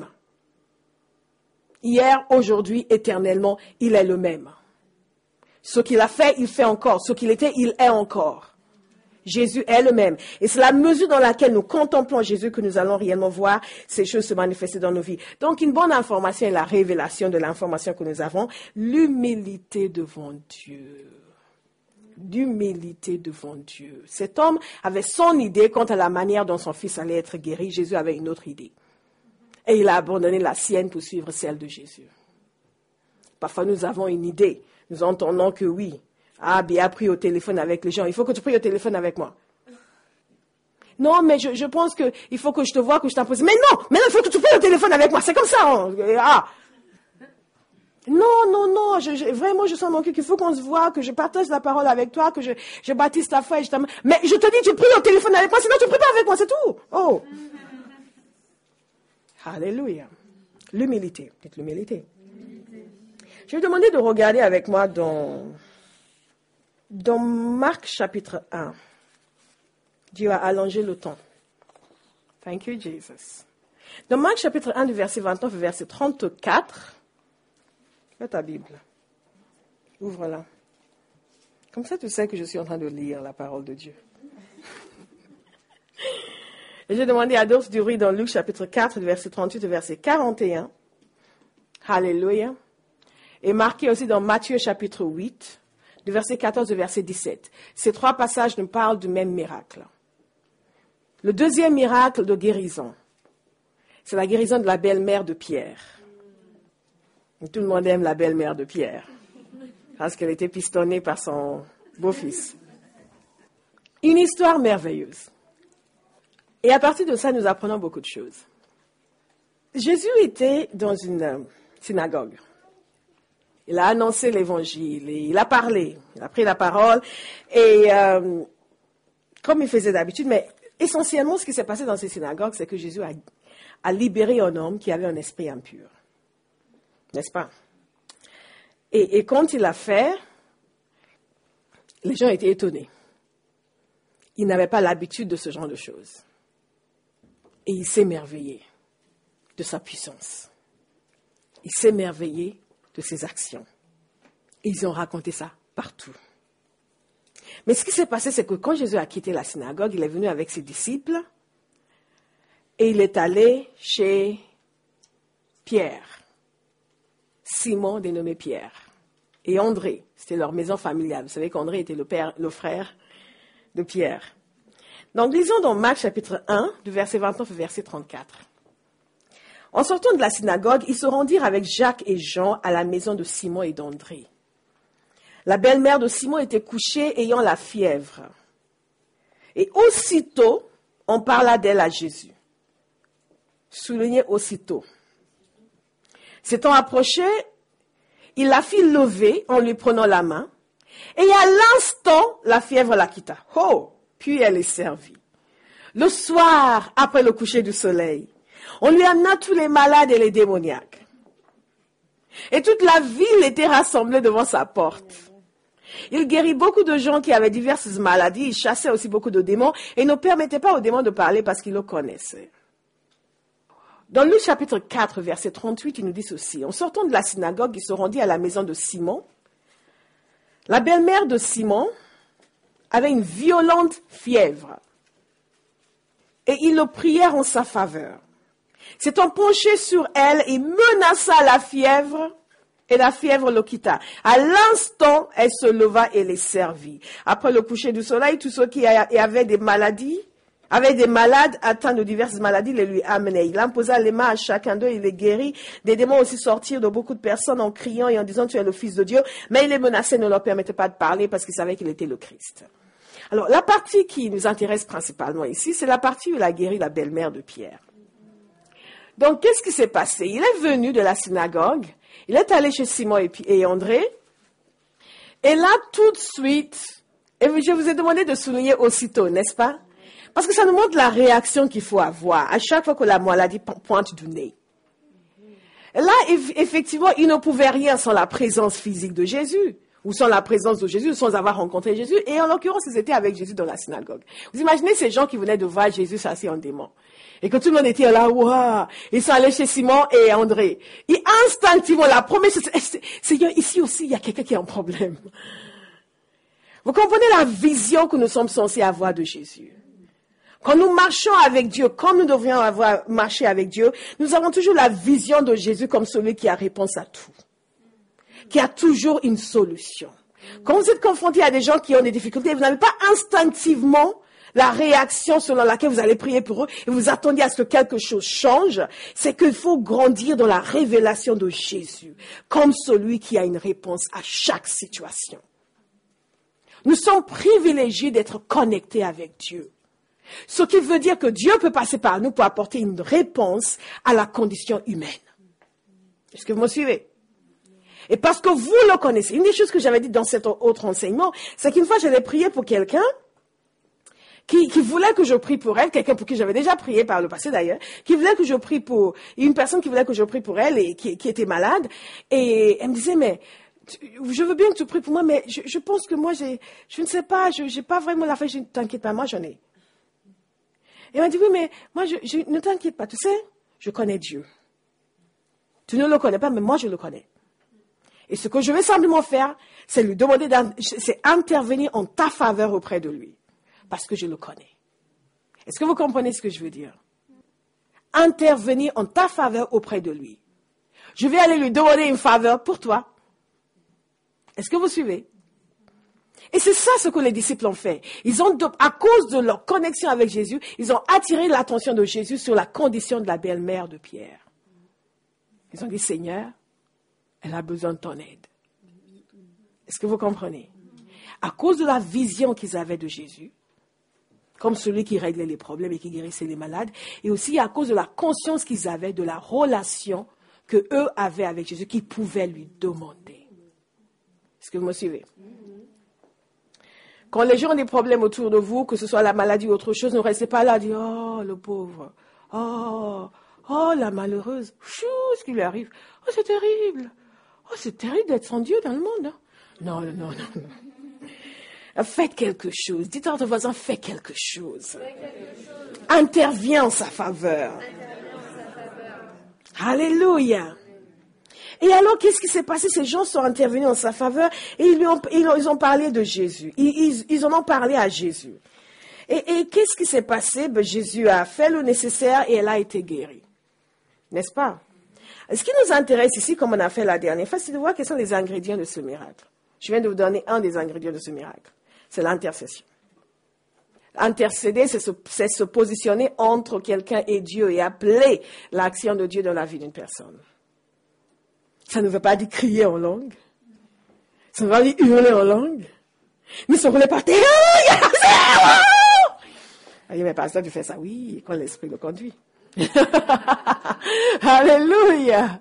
Hier, aujourd'hui, éternellement, il est le même. Ce qu'il a fait, il fait encore. Ce qu'il était, il est encore. Jésus est le même. Et c'est la mesure dans laquelle nous contemplons Jésus que nous allons réellement voir ces choses se manifester dans nos vies. Donc, une bonne information est la révélation de l'information que nous avons. L'humilité devant Dieu. L'humilité devant Dieu. Cet homme avait son idée quant à la manière dont son fils allait être guéri. Jésus avait une autre idée. Et il a abandonné la sienne pour suivre celle de Jésus. Parfois, nous avons une idée. Nous entendons que oui. Bien pris au téléphone avec les gens. Il faut que tu pries au téléphone avec moi. Non, mais je pense qu'il faut que je te vois, que je t'impose. Mais non, il faut que tu pries au téléphone avec moi. C'est comme ça. Non. Vraiment, je sens mon cœur qu'il faut qu'on se voit, que je partage la parole avec toi, que je baptise ta foi. Mais je te dis, tu pries au téléphone avec moi, sinon tu ne pries pas avec moi, c'est tout. Oh. Alléluia. L'humilité. Dites l'humilité. Je vais vous demander de regarder avec moi dans Marc chapitre 1, Dieu a allongé le temps. Thank you, Jesus. Dans Marc chapitre 1, du verset 29 au verset 34, fais ta Bible. Ouvre-la. Comme ça, tu sais que je suis en train de lire la parole de Dieu. Et j'ai demandé à Adolphe Dury dans Luc chapitre 4, du verset 38 au verset 41. Alléluia. Et marqué aussi dans Matthieu chapitre 8, du verset 14 au verset 17. Ces trois passages nous parlent du même miracle. Le deuxième miracle de guérison, c'est la guérison de la belle-mère de Pierre. Et tout le monde aime la belle-mère de Pierre, parce qu'elle était pistonnée par son beau-fils. Une histoire merveilleuse. Et à partir de ça, nous apprenons beaucoup de choses. Jésus était dans une synagogue. Il a annoncé l'évangile, et il a parlé, il a pris la parole, et comme il faisait d'habitude, mais essentiellement ce qui s'est passé dans ces synagogues, c'est que Jésus a libéré un homme qui avait un esprit impur. N'est-ce pas? Et quand il l'a fait, les gens étaient étonnés. Ils n'avaient pas l'habitude de ce genre de choses. Et il s'émerveillait de sa puissance. Il s'émerveillait de ses actions. Et ils ont raconté ça partout. Mais ce qui s'est passé, c'est que quand Jésus a quitté la synagogue, il est venu avec ses disciples et il est allé chez Pierre. Simon, dénommé Pierre, et André. C'était leur maison familiale. Vous savez qu'André était le frère de Pierre. Donc, lisons dans Marc chapitre 1, du verset 29 au verset 34. En sortant de la synagogue, ils se rendirent avec Jacques et Jean à la maison de Simon et d'André. La belle-mère de Simon était couchée, ayant la fièvre. Et aussitôt, on parla d'elle à Jésus. Soulignez aussitôt. S'étant approché, il la fit lever en lui prenant la main, et à l'instant, la fièvre la quitta. Oh! Puis elle est servie. Le soir, après le coucher du soleil, on lui amena tous les malades et les démoniaques. Et toute la ville était rassemblée devant sa porte. Il guérit beaucoup de gens qui avaient diverses maladies. Il chassait aussi beaucoup de démons et ne permettait pas aux démons de parler parce qu'il le connaissait. Dans Luc chapitre 4, verset 38, il nous dit ceci. En sortant de la synagogue, il se rendit à la maison de Simon. La belle-mère de Simon avait une violente fièvre. Et ils le prièrent en sa faveur. S'étant penché sur elle, il menaça la fièvre, et la fièvre le quitta. À l'instant, elle se leva et les servit. Après le coucher du soleil, tous ceux qui avaient des malades atteints de diverses maladies, les lui amenaient. Il imposa les mains à chacun d'eux, il les guérit. Des démons aussi sortirent de beaucoup de personnes en criant et en disant, tu es le Fils de Dieu. Mais il les menaçait, ne leur permettait pas de parler parce qu'il savait qu'il était le Christ. Alors, la partie qui nous intéresse principalement ici, c'est la partie où il a guéri la belle-mère de Pierre. Donc, qu'est-ce qui s'est passé? Il est venu de la synagogue, il est allé chez Simon et André, et là, tout de suite, et je vous ai demandé de souligner aussitôt, n'est-ce pas? Parce que ça nous montre la réaction qu'il faut avoir à chaque fois que la maladie pointe du nez. Et là, effectivement, il ne pouvait rien sans la présence physique de Jésus, ou sans la présence de Jésus, sans avoir rencontré Jésus, et en l'occurrence, ils étaient avec Jésus dans la synagogue. Vous imaginez ces gens qui venaient de voir Jésus assis en démon. Et que tout le monde était là, waouh, ils sont allés chez Simon et André. Et instinctivement, la première chose, c'est ici aussi, il y a quelqu'un qui a un problème. Vous comprenez la vision que nous sommes censés avoir de Jésus? Quand nous marchons avec Dieu, comme nous devrions avoir marché avec Dieu, nous avons toujours la vision de Jésus comme celui qui a réponse à tout, qui a toujours une solution. Quand vous êtes confronté à des gens qui ont des difficultés, vous n'avez pas instinctivement la réaction selon laquelle vous allez prier pour eux et vous attendez à ce que quelque chose change, c'est qu'il faut grandir dans la révélation de Jésus, comme celui qui a une réponse à chaque situation. Nous sommes privilégiés d'être connectés avec Dieu. Ce qui veut dire que Dieu peut passer par nous pour apporter une réponse à la condition humaine. Est-ce que vous me suivez? Et parce que vous le connaissez, une des choses que j'avais dit dans cet autre enseignement, c'est qu'une fois j'allais prier pour quelqu'un qui voulait que je prie pour elle, quelqu'un pour qui j'avais déjà prié par le passé d'ailleurs, qui voulait que je prie pour, une personne qui voulait que je prie pour elle et qui était malade, et elle me disait, mais je veux bien que tu pries pour moi, mais je pense que moi, je ne sais pas, j'ai pas vraiment la foi, je ne t'inquiète pas, moi j'en ai. Et elle m'a dit, oui, mais moi, ne t'inquiète pas, tu sais, je connais Dieu. Tu ne le connais pas, mais moi je le connais. Et ce que je vais simplement faire, c'est lui demander, c'est intervenir en ta faveur auprès de lui. Parce que je le connais. Est-ce que vous comprenez ce que je veux dire? Intervenir en ta faveur auprès de lui. Je vais aller lui demander une faveur pour toi. Est-ce que vous suivez? Et c'est ça ce que les disciples ont fait. À cause de leur connexion avec Jésus, ils ont attiré l'attention de Jésus sur la condition de la belle-mère de Pierre. Ils ont dit, Seigneur, elle a besoin de ton aide. Est-ce que vous comprenez? À cause de la vision qu'ils avaient de Jésus, comme celui qui réglait les problèmes et qui guérissait les malades, et aussi à cause de la conscience qu'ils avaient de la relation que eux avaient avec Jésus, qu'ils pouvaient lui demander. Est-ce que vous me suivez? Quand les gens ont des problèmes autour de vous, que ce soit la maladie ou autre chose, ne restez pas là à dire, oh, le pauvre, oh, la malheureuse, chou, ce qui lui arrive, oh, c'est terrible d'être sans Dieu dans le monde. Hein? Non. Faites quelque chose. Dites à votre voisin, fais quelque chose. Interviens en sa faveur. Alléluia. Et alors, qu'est-ce qui s'est passé? Ces gens sont intervenus en sa faveur et ils ont parlé de Jésus. Ils en ont parlé à Jésus. Et qu'est-ce qui s'est passé? Jésus a fait le nécessaire et elle a été guérie. N'est-ce pas? Ce qui nous intéresse ici, comme on a fait la dernière fois, c'est de voir quels sont les ingrédients de ce miracle. Je viens de vous donner un des ingrédients de ce miracle. C'est l'intercession. Intercéder, c'est se positionner entre quelqu'un et Dieu et appeler l'action de Dieu dans la vie d'une personne. Ça ne veut pas dire crier en langue. Ça ne veut pas dire hurler en langue. Mais si on voulait partir, ah, mais pasteur, tu fais ça, oui, quand l'esprit le conduit. Alléluia.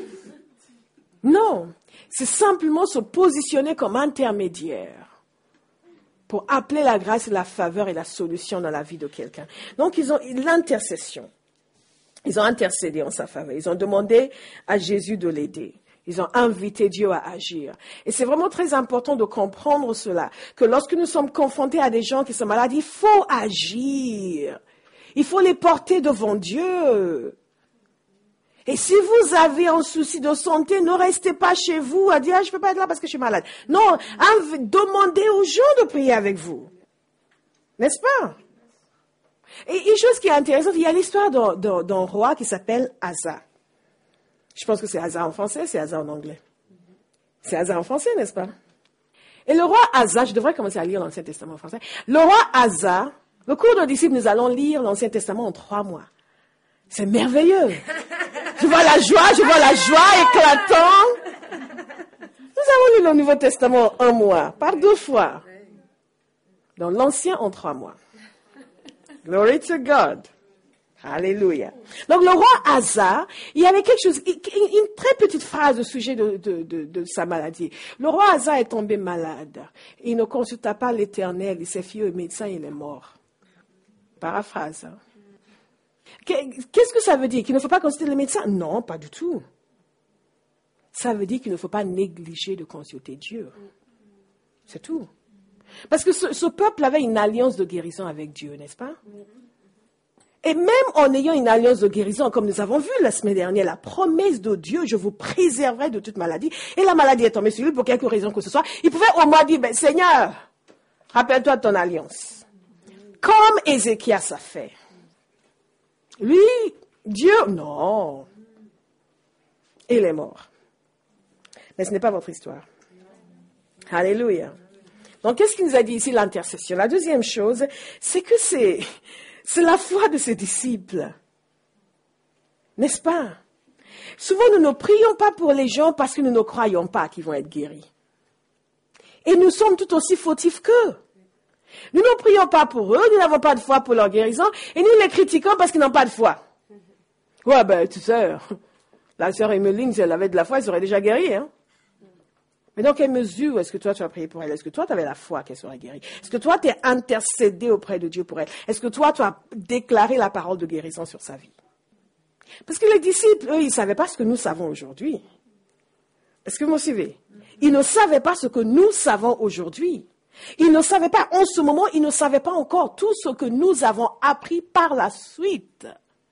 Non, c'est simplement se positionner comme intermédiaire pour appeler la grâce, la faveur et la solution dans la vie de quelqu'un. Donc, ils ont l'intercession. Ils ont intercédé en sa faveur. Ils ont demandé à Jésus de l'aider. Ils ont invité Dieu à agir. Et c'est vraiment très important de comprendre cela, que lorsque nous sommes confrontés à des gens qui sont malades, il faut agir. Il faut les porter devant Dieu. Et si vous avez un souci de santé, ne restez pas chez vous à dire « je ne peux pas être là parce que je suis malade ». Non, demandez aux gens de prier avec vous. N'est-ce pas? Et une chose qui est intéressante, il y a l'histoire d'un roi qui s'appelle Asa. Je pense que c'est Asa en français, c'est Asa en anglais. C'est Asa en français, n'est-ce pas? Et le roi Asa, je devrais commencer à lire l'Ancien Testament en français. Le roi Asa, le cours de disciples, nous allons lire l'Ancien Testament en 3 mois. C'est merveilleux. Je vois la joie éclatante. Nous avons lu le Nouveau Testament en 1 mois, par 2 fois. Dans l'Ancien en 3 mois. Glory to God. Alléluia. Donc le roi Asa, il y avait quelque chose, une très petite phrase au sujet de sa maladie. Le roi Asa est tombé malade. Il ne consulta pas l'Éternel, il s'est fié au médecin, il est mort. Paraphrase. Hein. Qu'est-ce que ça veut dire? Qu'il ne faut pas consulter le médecin? Non, pas du tout. Ça veut dire qu'il ne faut pas négliger de consulter Dieu. C'est tout. Parce que ce peuple avait une alliance de guérison avec Dieu, n'est-ce pas? Et même en ayant une alliance de guérison, comme nous avons vu la semaine dernière, la promesse de Dieu, je vous préserverai de toute maladie. Et la maladie est tombée sur lui pour quelque raison que ce soit. Il pouvait au moins dire, Seigneur, rappelle-toi de ton alliance. Comme Ézéchias a fait. Lui, Dieu, non. Il est mort. Mais ce n'est pas votre histoire. Alléluia. Donc, qu'est-ce qu'il nous a dit ici, l'intercession? La deuxième chose, c'est que c'est la foi de ses disciples. N'est-ce pas? Souvent, nous ne prions pas pour les gens parce que nous ne croyons pas qu'ils vont être guéris. Et nous sommes tout aussi fautifs qu'eux. Nous ne prions pas pour eux, nous n'avons pas de foi pour leur guérison, et nous les critiquons parce qu'ils n'ont pas de foi. Ouais, tu sais, la sœur Emeline, si elle avait de la foi, elle serait déjà guérie, hein. Mais dans quelle mesure est-ce que toi, tu as prié pour elle? Est-ce que toi, tu avais la foi qu'elle serait guérie? Est-ce que toi, tu es intercédé auprès de Dieu pour elle? Est-ce que toi, tu as déclaré la parole de guérison sur sa vie? Parce que les disciples, eux, ils ne savaient pas ce que nous savons aujourd'hui. Est-ce que vous me suivez? Ils ne savaient pas ce que nous savons aujourd'hui. Ils ne savaient pas, en ce moment, ils ne savaient pas encore tout ce que nous avons appris par la suite.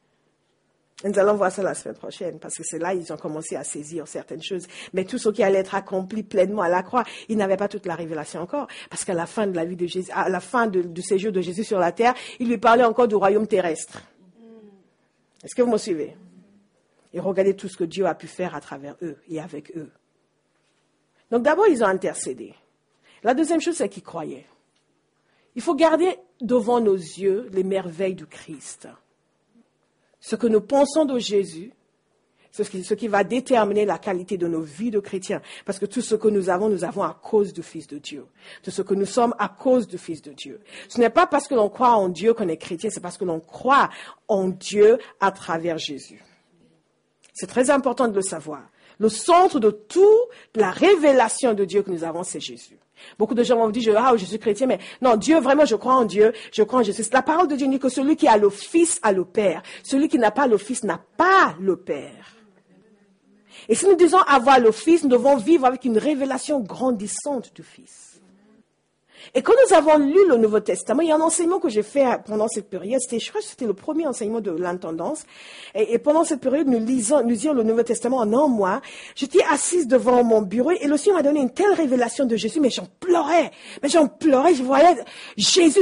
Nous allons voir ça la semaine prochaine, parce que c'est là qu'ils ont commencé à saisir certaines choses. Mais tout ce qui allait être accompli pleinement à la croix, ils n'avaient pas toute la révélation encore. Parce qu'à la fin de la vie de Jésus, à la fin du séjour de Jésus sur la terre, il lui parlait encore du royaume terrestre. Est-ce que vous me suivez? Et regardez tout ce que Dieu a pu faire à travers eux et avec eux. Donc d'abord, ils ont intercédé. La deuxième chose, c'est qu'ils croyaient. Il faut garder devant nos yeux les merveilles du Christ. Ce que nous pensons de Jésus, ce qui va déterminer la qualité de nos vies de chrétiens. Parce que tout ce que nous avons à cause du Fils de Dieu. Tout ce que nous sommes à cause du Fils de Dieu. Ce n'est pas parce que l'on croit en Dieu qu'on est chrétien, c'est parce que l'on croit en Dieu à travers Jésus. C'est très important de le savoir. Le centre de toute la révélation de Dieu que nous avons, c'est Jésus. Beaucoup de gens vont dire, je suis chrétien, mais non, Dieu, vraiment, je crois en Dieu, je crois en Jésus. La parole de Dieu dit que celui qui a le Fils a le Père. Celui qui n'a pas le Fils n'a pas le Père. Et si nous disons avoir le Fils, nous devons vivre avec une révélation grandissante du Fils. Et quand nous avons lu le Nouveau Testament, il y a un enseignement que j'ai fait pendant cette période, je crois que c'était le premier enseignement de l'intendance. Et pendant cette période, nous lisions le Nouveau Testament en 1 mois. J'étais assise devant mon bureau et le Seigneur m'a donné une telle révélation de Jésus, mais j'en pleurais. Je voyais Jésus,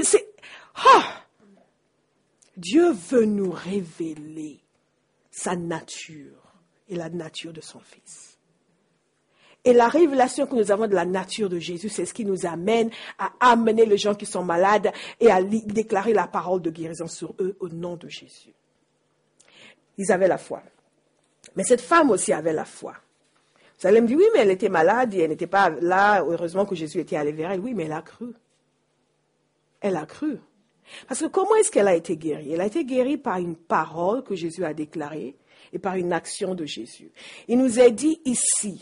Dieu veut nous révéler sa nature et la nature de son Fils. Et la révélation que nous avons de la nature de Jésus, c'est ce qui nous amène à amener les gens qui sont malades et à déclarer la parole de guérison sur eux au nom de Jésus. Ils avaient la foi. Mais cette femme aussi avait la foi. Vous allez me dire, oui, mais elle était malade et elle n'était pas là. Heureusement que Jésus était allé vers elle. Oui, mais elle a cru. Elle a cru. Parce que comment est-ce qu'elle a été guérie? Elle a été guérie par une parole que Jésus a déclarée et par une action de Jésus. Il nous est dit ici,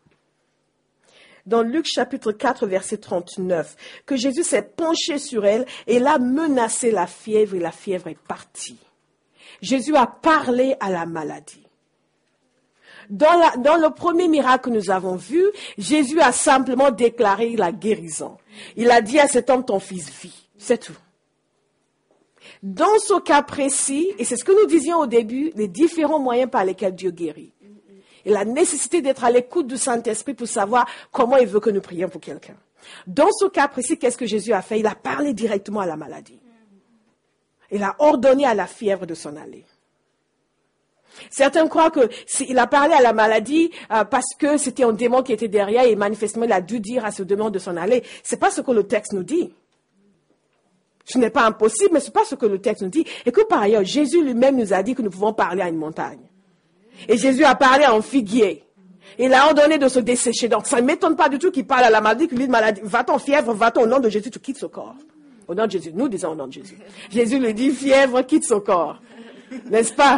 dans Luc chapitre 4, verset 39, que Jésus s'est penché sur elle et il a menacé la fièvre et la fièvre est partie. Jésus a parlé à la maladie. Dans le premier miracle que nous avons vu, Jésus a simplement déclaré la guérison. Il a dit à cet homme, ton fils vit. C'est tout. Dans ce cas précis, et c'est ce que nous disions au début, les différents moyens par lesquels Dieu guérit. Et la nécessité d'être à l'écoute du Saint-Esprit pour savoir comment il veut que nous prions pour quelqu'un. Dans ce cas précis, qu'est-ce que Jésus a fait? Il a parlé directement à la maladie. Il a ordonné à la fièvre de s'en aller. Certains croient qu'il a parlé à la maladie parce que c'était un démon qui était derrière et manifestement il a dû dire à ce démon de s'en aller. C'est pas ce que le texte nous dit. Ce n'est pas impossible, mais c'est pas ce que le texte nous dit. Et que par ailleurs, Jésus lui-même nous a dit que nous pouvons parler à une montagne. Et Jésus a parlé à un figuier. Il a ordonné de se dessécher. Donc ça ne m'étonne pas du tout qu'il parle à la maladie, qu'il lui dit maladie, va-t'en fièvre, va-t'en au nom de Jésus, tu quittes ce corps. Au nom de Jésus. Nous disons au nom de Jésus. Jésus lui dit fièvre, quitte ce corps. N'est-ce pas?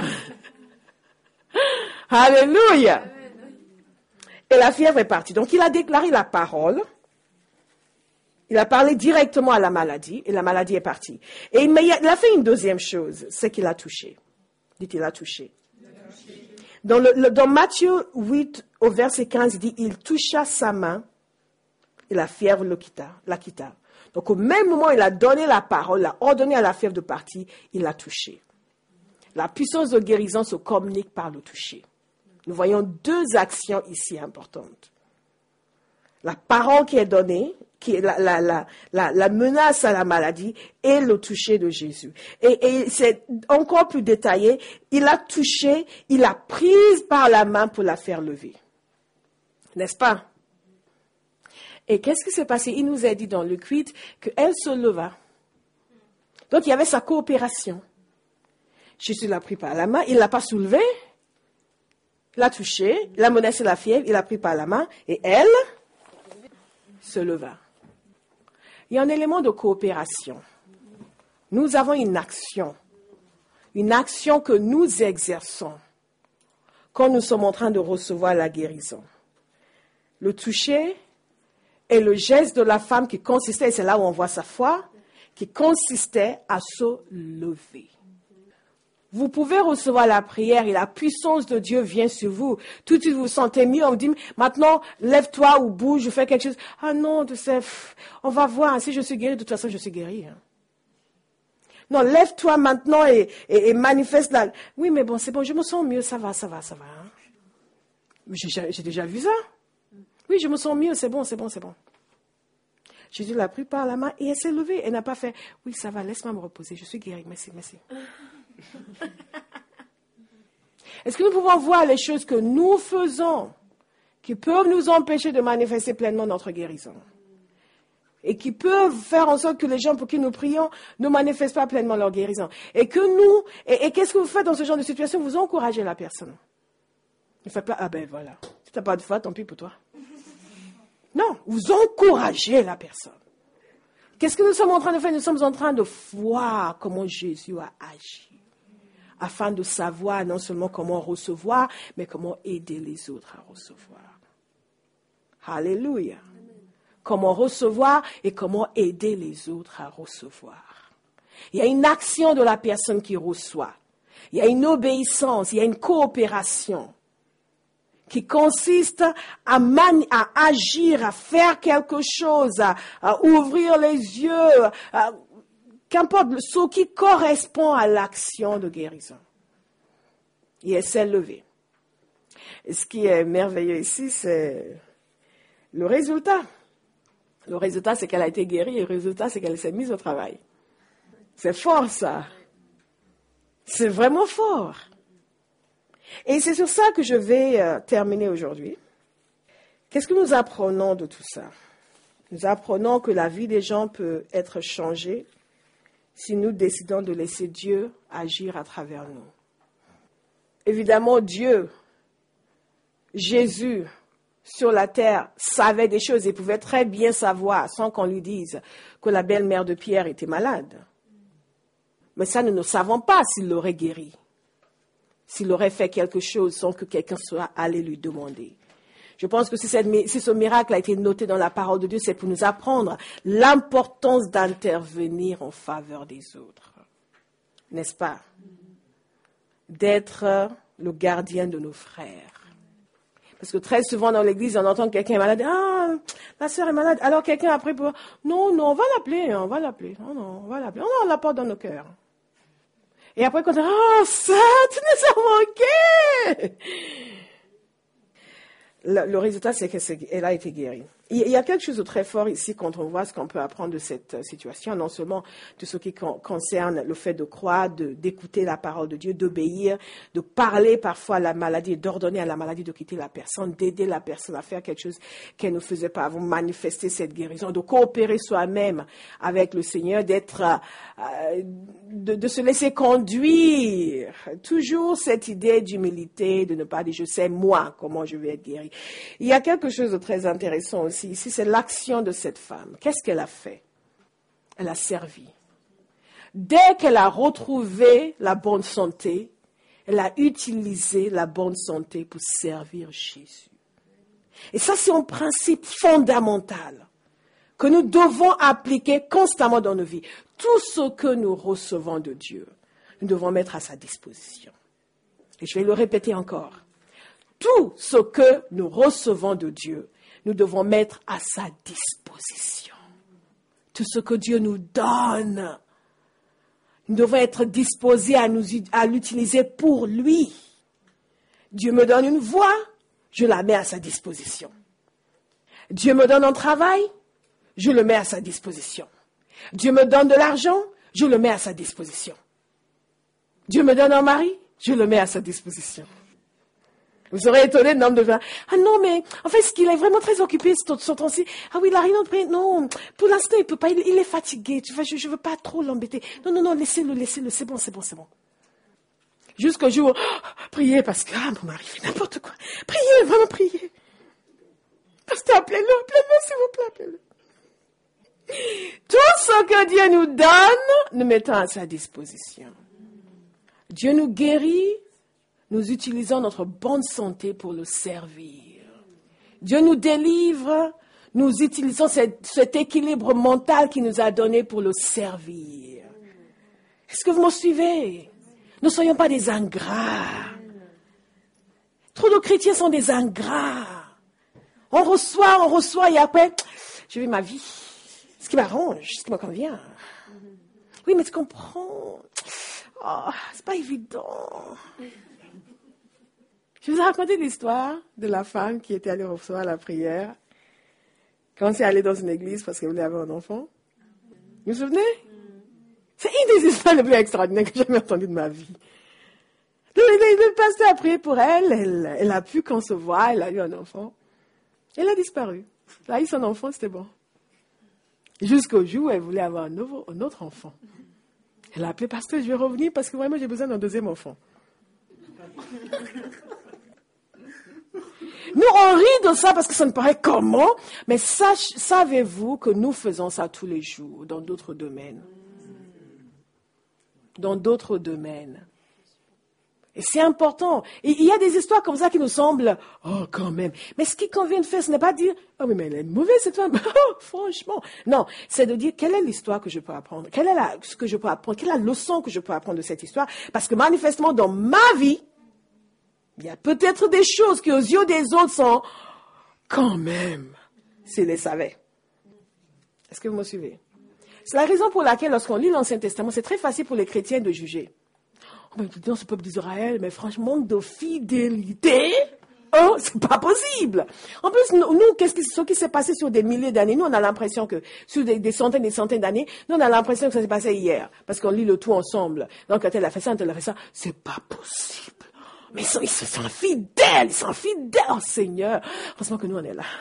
Alléluia. Et la fièvre est partie. Donc il a déclaré la parole. Il a parlé directement à la maladie et la maladie est partie. Et il a fait une deuxième chose, c'est qu'il a touché. Dites, il a touché. Dans Matthieu 8, au verset 15, il dit, il toucha sa main et la fièvre la quitta. Donc au même moment, il a donné la parole, il a ordonné à la fièvre de partir, il l'a touché. La puissance de guérison se communique par le toucher. Nous voyons deux actions ici importantes. La parole qui est donnée, qui est la menace à la maladie, et le toucher de Jésus. Et c'est encore plus détaillé. Il a touché, il a prise par la main pour la faire lever. N'est-ce pas? Et qu'est-ce qui s'est passé? Il nous a dit dans Luc 8 qu'elle se leva. Donc il y avait sa coopération. Jésus l'a pris par la main, il ne l'a pas soulevé, il l'a touché, il a menacé la fièvre, il l'a pris par la main, et elle se leva. Il y a un élément de coopération. Nous avons une action que nous exerçons quand nous sommes en train de recevoir la guérison. Le toucher est le geste de la femme qui consistait, et c'est là où on voit sa foi, qui consistait à se lever. Vous pouvez recevoir la prière et la puissance de Dieu vient sur vous. Tout de suite, vous vous sentez mieux. On vous dit, maintenant, lève-toi ou bouge, fais quelque chose. Ah non, tu sais, on va voir. Si je suis guérie, de toute façon, je suis guérie. Hein. Non, lève-toi maintenant et manifeste la... Oui, mais bon, c'est bon, je me sens mieux, ça va. Hein. J'ai déjà vu ça. Oui, je me sens mieux, c'est bon. Jésus l'a pris par la main et elle s'est levée. Elle n'a pas fait, oui, ça va, laisse-moi me reposer, je suis guérie, merci. Est-ce que nous pouvons voir les choses que nous faisons qui peuvent nous empêcher de manifester pleinement notre guérison et qui peuvent faire en sorte que les gens pour qui nous prions ne manifestent pas pleinement leur guérison et que nous, et qu'est-ce que vous faites dans ce genre de situation? Vous encouragez la personne. Ne faites pas, ah ben voilà, si tu n'as pas de foi, tant pis pour toi. Non, vous encouragez la personne. Qu'est-ce que nous sommes en train de faire? Nous sommes en train de voir comment Jésus a agi, afin de savoir non seulement comment recevoir, mais comment aider les autres à recevoir. Alléluia. Comment recevoir et comment aider les autres à recevoir. Il y a une action de la personne qui reçoit. Il y a une obéissance, il y a une coopération qui consiste à agir, à faire quelque chose, à ouvrir les yeux, qu'importe, ce qui correspond à l'action de guérison. Et elle s'est levée. Et ce qui est merveilleux ici, c'est le résultat. Le résultat, c'est qu'elle a été guérie et le résultat, c'est qu'elle s'est mise au travail. C'est fort, ça. C'est vraiment fort. Et c'est sur ça que je vais terminer aujourd'hui. Qu'est-ce que nous apprenons de tout ça? Nous apprenons que la vie des gens peut être changée si nous décidons de laisser Dieu agir à travers nous. Évidemment, Dieu, Jésus, sur la terre, savait des choses et pouvait très bien savoir, sans qu'on lui dise, que la belle-mère de Pierre était malade. Mais ça, nous ne savons pas s'il l'aurait guéri, s'il aurait fait quelque chose sans que quelqu'un soit allé lui demander. Je pense que si ce miracle a été noté dans la parole de Dieu, c'est pour nous apprendre l'importance d'intervenir en faveur des autres. N'est-ce pas? D'être le gardien de nos frères. Parce que très souvent dans l'église, on entend que quelqu'un est malade. Ah, la sœur est malade. Alors quelqu'un après peut... Non, on va l'appeler. Non, on va l'appeler. On la porte dans nos cœurs. Et après, quand on dit, oh, ça, tu nous as manqué. Le résultat, c'est qu'elle a été guérie. Il y a quelque chose de très fort ici quand on voit ce qu'on peut apprendre de cette situation, non seulement de ce qui concerne le fait de croire, d'écouter la parole de Dieu, d'obéir, de parler parfois à la maladie, d'ordonner à la maladie de quitter la personne, d'aider la personne à faire quelque chose qu'elle ne faisait pas avant, manifester cette guérison, de coopérer soi-même avec le Seigneur, de se laisser conduire. Toujours cette idée d'humilité, de ne pas dire je sais moi comment je vais être guéri. Il y a quelque chose de très intéressant aussi. Ici, c'est l'action de cette femme. Qu'est-ce qu'elle a fait? Elle a servi. Dès qu'elle a retrouvé la bonne santé, elle a utilisé la bonne santé pour servir Jésus. Et ça, c'est un principe fondamental que nous devons appliquer constamment dans nos vies. Tout ce que nous recevons de Dieu, nous devons mettre à sa disposition. Et je vais le répéter encore. Tout ce que nous recevons de Dieu, nous devons mettre à sa disposition. Tout ce que Dieu nous donne, nous devons être disposés à l'utiliser pour lui. Dieu me donne une voix, je la mets à sa disposition. Dieu me donne un travail, je le mets à sa disposition. Dieu me donne de l'argent, je le mets à sa disposition. Dieu me donne un mari, je le mets à sa disposition. Vous serez étonné de l'homme de dire, ah non, mais en fait, ce qu'il est vraiment très occupé ce temps-ci. Ah oui, il a rien de près. Non, pour l'instant, il peut pas, il est fatigué. Tu vois, je veux pas trop l'embêter. Non, laissez-le, c'est bon. Jusqu'au jour, priez parce que, mon mari fait n'importe quoi. Priez, vraiment priez. Pasteur, appelez-le, s'il vous plaît, appelez-le. Tout ce que Dieu nous donne, nous mettons à sa disposition. Dieu nous guérit. Nous utilisons notre bonne santé pour le servir. Dieu nous délivre, nous utilisons cet équilibre mental qu'il nous a donné pour le servir. Est-ce que vous me suivez? Ne soyons pas des ingrats. Trop de chrétiens sont des ingrats. On reçoit et après, je vis ma vie. Ce qui m'arrange, ce qui me convient. Oui, mais tu comprends. Oh, c'est pas évident. Je vous ai raconté l'histoire de la femme qui était allée recevoir la prière quand elle est allée dans une église parce qu'elle voulait avoir un enfant. Vous vous souvenez? C'est une des histoires les plus extraordinaires que j'ai jamais entendues de ma vie. Le pasteur a prié pour elle, elle a pu concevoir, elle a eu un enfant. Elle a disparu. Elle a eu son enfant, c'était bon. Jusqu'au jour où elle voulait avoir un autre enfant. Elle a appelé pasteur, je vais revenir parce que vraiment j'ai besoin d'un deuxième enfant. Nous, on rit de ça parce que ça nous paraît comment, mais savez-vous que nous faisons ça tous les jours dans d'autres domaines. Dans d'autres domaines. Et c'est important. Et il y a des histoires comme ça qui nous semblent, oh, quand même. Mais ce qui convient de faire, ce n'est pas dire, oh, mais elle est mauvaise, cette femme. Oh, franchement. Non, c'est de dire, quelle est l'histoire que je peux apprendre? Quelle est ce que je peux apprendre? Quelle est la leçon que je peux apprendre de cette histoire? Parce que manifestement, dans ma vie, il y a peut-être des choses qui, aux yeux des autres, sont quand même, s'ils les savaient. Est-ce que vous me suivez? C'est la raison pour laquelle, lorsqu'on lit l'Ancien Testament, c'est très facile pour les chrétiens de juger. Oh, mais dans ce peuple d'Israël, mais franchement, manque de fidélité, oh, c'est pas possible. En plus, nous, ce qui s'est passé sur des milliers d'années, nous, on a l'impression que, sur des centaines et des centaines d'années, nous, on a l'impression que ça s'est passé hier. Parce qu'on lit le tout ensemble. Donc, quand elle a fait ça, c'est pas possible. Mais ils sont fidèles, Oh Seigneur, heureusement que nous on est là.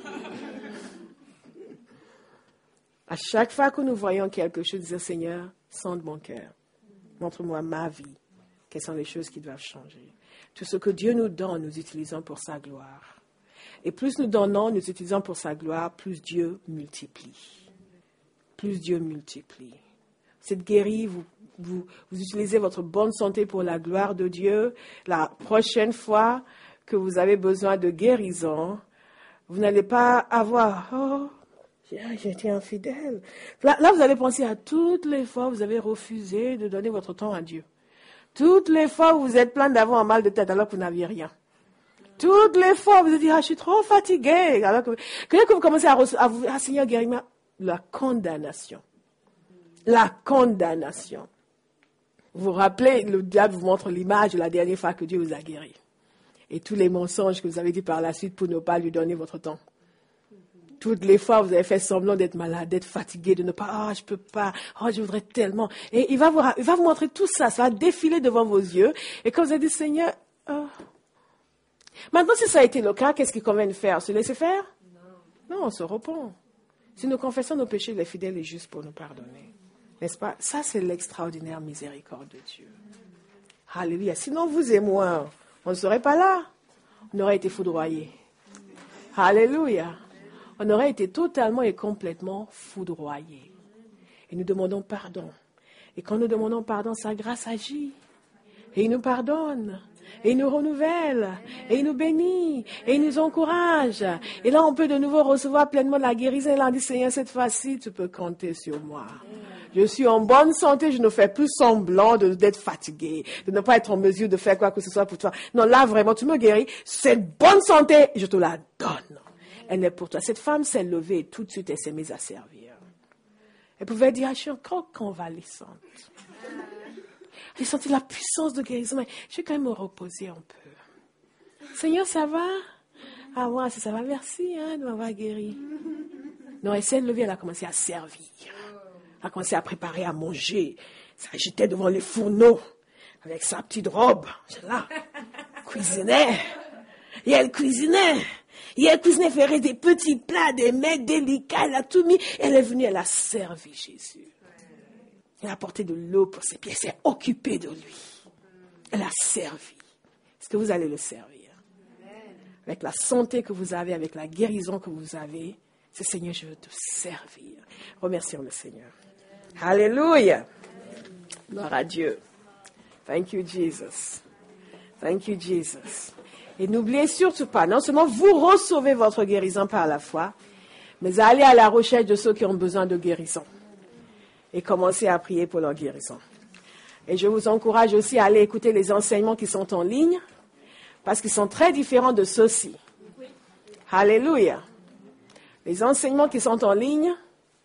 À chaque fois que nous voyons quelque chose, disons Seigneur, sonde mon cœur. Montre-moi ma vie. Quelles sont les choses qui doivent changer? Tout ce que Dieu nous donne, nous utilisons pour sa gloire. Et plus nous donnons, nous utilisons pour sa gloire, plus Dieu multiplie. Plus Dieu multiplie. Vous êtes guéri, vous utilisez votre bonne santé pour la gloire de Dieu. La prochaine fois que vous avez besoin de guérison, vous n'allez pas avoir... Oh, j'ai été infidèle. Là, vous allez penser à toutes les fois où vous avez refusé de donner votre temps à Dieu. Toutes les fois où vous êtes plein d'avoir un mal de tête alors que vous n'aviez rien. Toutes les fois où vous dites, je suis trop fatigué. Alors que vous commencez à Seigneur, guéris-moi. La condamnation. La condamnation. Vous vous rappelez, le diable vous montre l'image de la dernière fois que Dieu vous a guéri. Et tous les mensonges que vous avez dit par la suite pour ne pas lui donner votre temps. Toutes les fois, vous avez fait semblant d'être malade, d'être fatigué, de ne pas, je peux pas, je voudrais tellement. Et il va vous montrer tout ça, ça va défiler devant vos yeux. Et quand vous avez dit, Seigneur, Maintenant, si ça a été le cas, qu'est-ce qu'il convient de faire? Se laisser faire? Non, on se repent. Si nous confessons nos péchés, il est fidèle et juste pour nous pardonner. N'est-ce pas? Ça, c'est l'extraordinaire miséricorde de Dieu. Alléluia. Sinon, vous et moi, on ne serait pas là. On aurait été foudroyés. Alléluia. On aurait été totalement et complètement foudroyés. Et nous demandons pardon. Et quand nous demandons pardon, sa grâce agit. Et il nous pardonne. Et il nous renouvelle. Et il nous bénit. Et il nous encourage. Et là, on peut de nouveau recevoir pleinement la guérison. Et là, on dit, Seigneur, cette fois-ci, tu peux compter sur moi. Je suis en bonne santé, je ne fais plus semblant d'être fatigué, de ne pas être en mesure de faire quoi que ce soit pour toi. Non, là, vraiment, tu me guéris. Cette bonne santé, je te la donne. Elle est pour toi. Cette femme s'est levée et tout de suite, elle s'est mise à servir. Elle pouvait dire, je suis encore convalescente. J'ai senti la puissance de guérison, mais je vais quand même me reposer un peu. Seigneur, ça va? Ah ouais, ça va, merci de m'avoir guéri. Non, elle s'est levée, elle a commencé à servir. Elle a commencé à préparer à manger. J'étais devant les fourneaux avec sa petite robe. Là, cuisinait. Et elle cuisinait. Et elle cuisinait, ferait des petits plats, des mets délicats. Elle a tout mis. Elle est venue, elle a servi Jésus. Elle a apporté de l'eau pour ses pieds. Elle s'est occupée de lui. Elle a servi. Est-ce que vous allez le servir? Avec la santé que vous avez, avec la guérison que vous avez, c'est Seigneur, je veux te servir. Remercions le Seigneur. Alléluia. Gloire à Dieu. Thank you, Jesus. Thank you, Jesus. Et n'oubliez surtout pas, non seulement vous recevez votre guérison par la foi, mais allez à la recherche de ceux qui ont besoin de guérison. Et commencez à prier pour leur guérison. Et je vous encourage aussi à aller écouter les enseignements qui sont en ligne, parce qu'ils sont très différents de ceux-ci. Oui. Alléluia. Les enseignements qui sont en ligne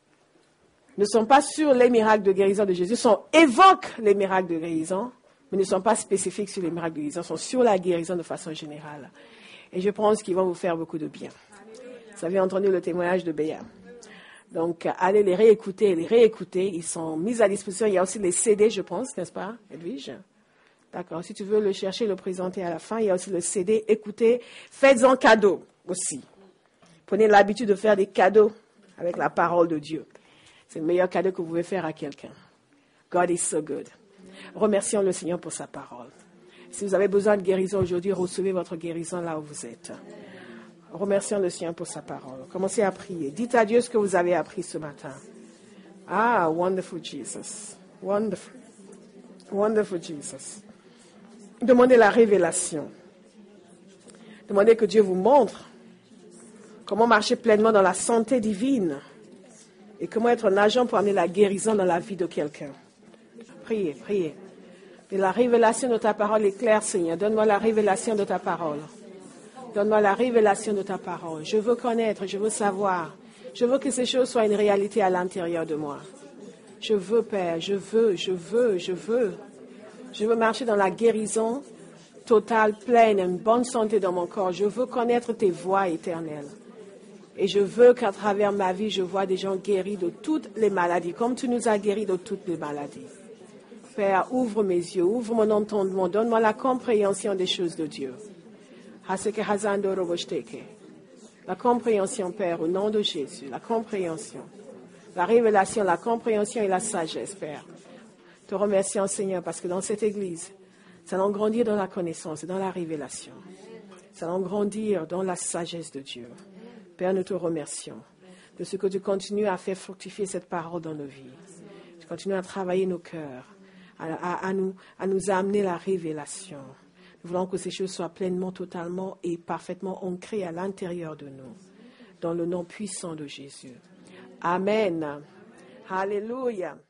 ne sont pas sur les miracles de guérison de Jésus, évoquent les miracles de guérison, mais ne sont pas spécifiques sur les miracles de guérison, sont sur la guérison de façon générale. Et je pense qu'ils vont vous faire beaucoup de bien. Vous avez entendu le témoignage de Béa. Donc, allez les réécouter. Ils sont mis à disposition. Il y a aussi les CD, je pense, n'est-ce pas, Edwige? D'accord. Si tu veux le chercher, le présenter à la fin, il y a aussi le CD. Écoutez, faites-en cadeau aussi. Prenez l'habitude de faire des cadeaux avec la parole de Dieu. C'est le meilleur cadeau que vous pouvez faire à quelqu'un. God is so good. Remercions le Seigneur pour sa parole. Si vous avez besoin de guérison aujourd'hui, recevez votre guérison là où vous êtes. Remercions le Seigneur pour sa parole. Commencez à prier. Dites à Dieu ce que vous avez appris ce matin. Ah, wonderful Jesus. Wonderful. Wonderful Jesus. Demandez la révélation. Demandez que Dieu vous montre comment marcher pleinement dans la santé divine et comment être un agent pour amener la guérison dans la vie de quelqu'un. Priez, priez. Et la révélation de ta parole est claire, Seigneur. Donne-moi la révélation de ta parole. Donne-moi la révélation de ta parole. Je veux connaître, je veux savoir. Je veux que ces choses soient une réalité à l'intérieur de moi. Je veux, Père, je veux. Je veux marcher dans la guérison totale, pleine, une bonne santé dans mon corps. Je veux connaître tes voies éternelles. Et je veux qu'à travers ma vie, je vois des gens guéris de toutes les maladies, comme tu nous as guéris de toutes les maladies. Père, ouvre mes yeux, ouvre mon entendement, donne-moi la compréhension des choses de Dieu. La compréhension, Père, au nom de Jésus, la compréhension, la révélation, la compréhension et la sagesse, Père. Te remercions, Seigneur, parce que dans cette Église, nous allons grandir dans la connaissance et dans la révélation. Nous allons grandir dans la sagesse de Dieu. Père, nous te remercions de ce que tu continues à faire fructifier cette parole dans nos vies. Tu continues à travailler nos cœurs, à nous amener la révélation. Nous voulons que ces choses soient pleinement, totalement et parfaitement ancrées à l'intérieur de nous, dans le nom puissant de Jésus. Amen. Alléluia.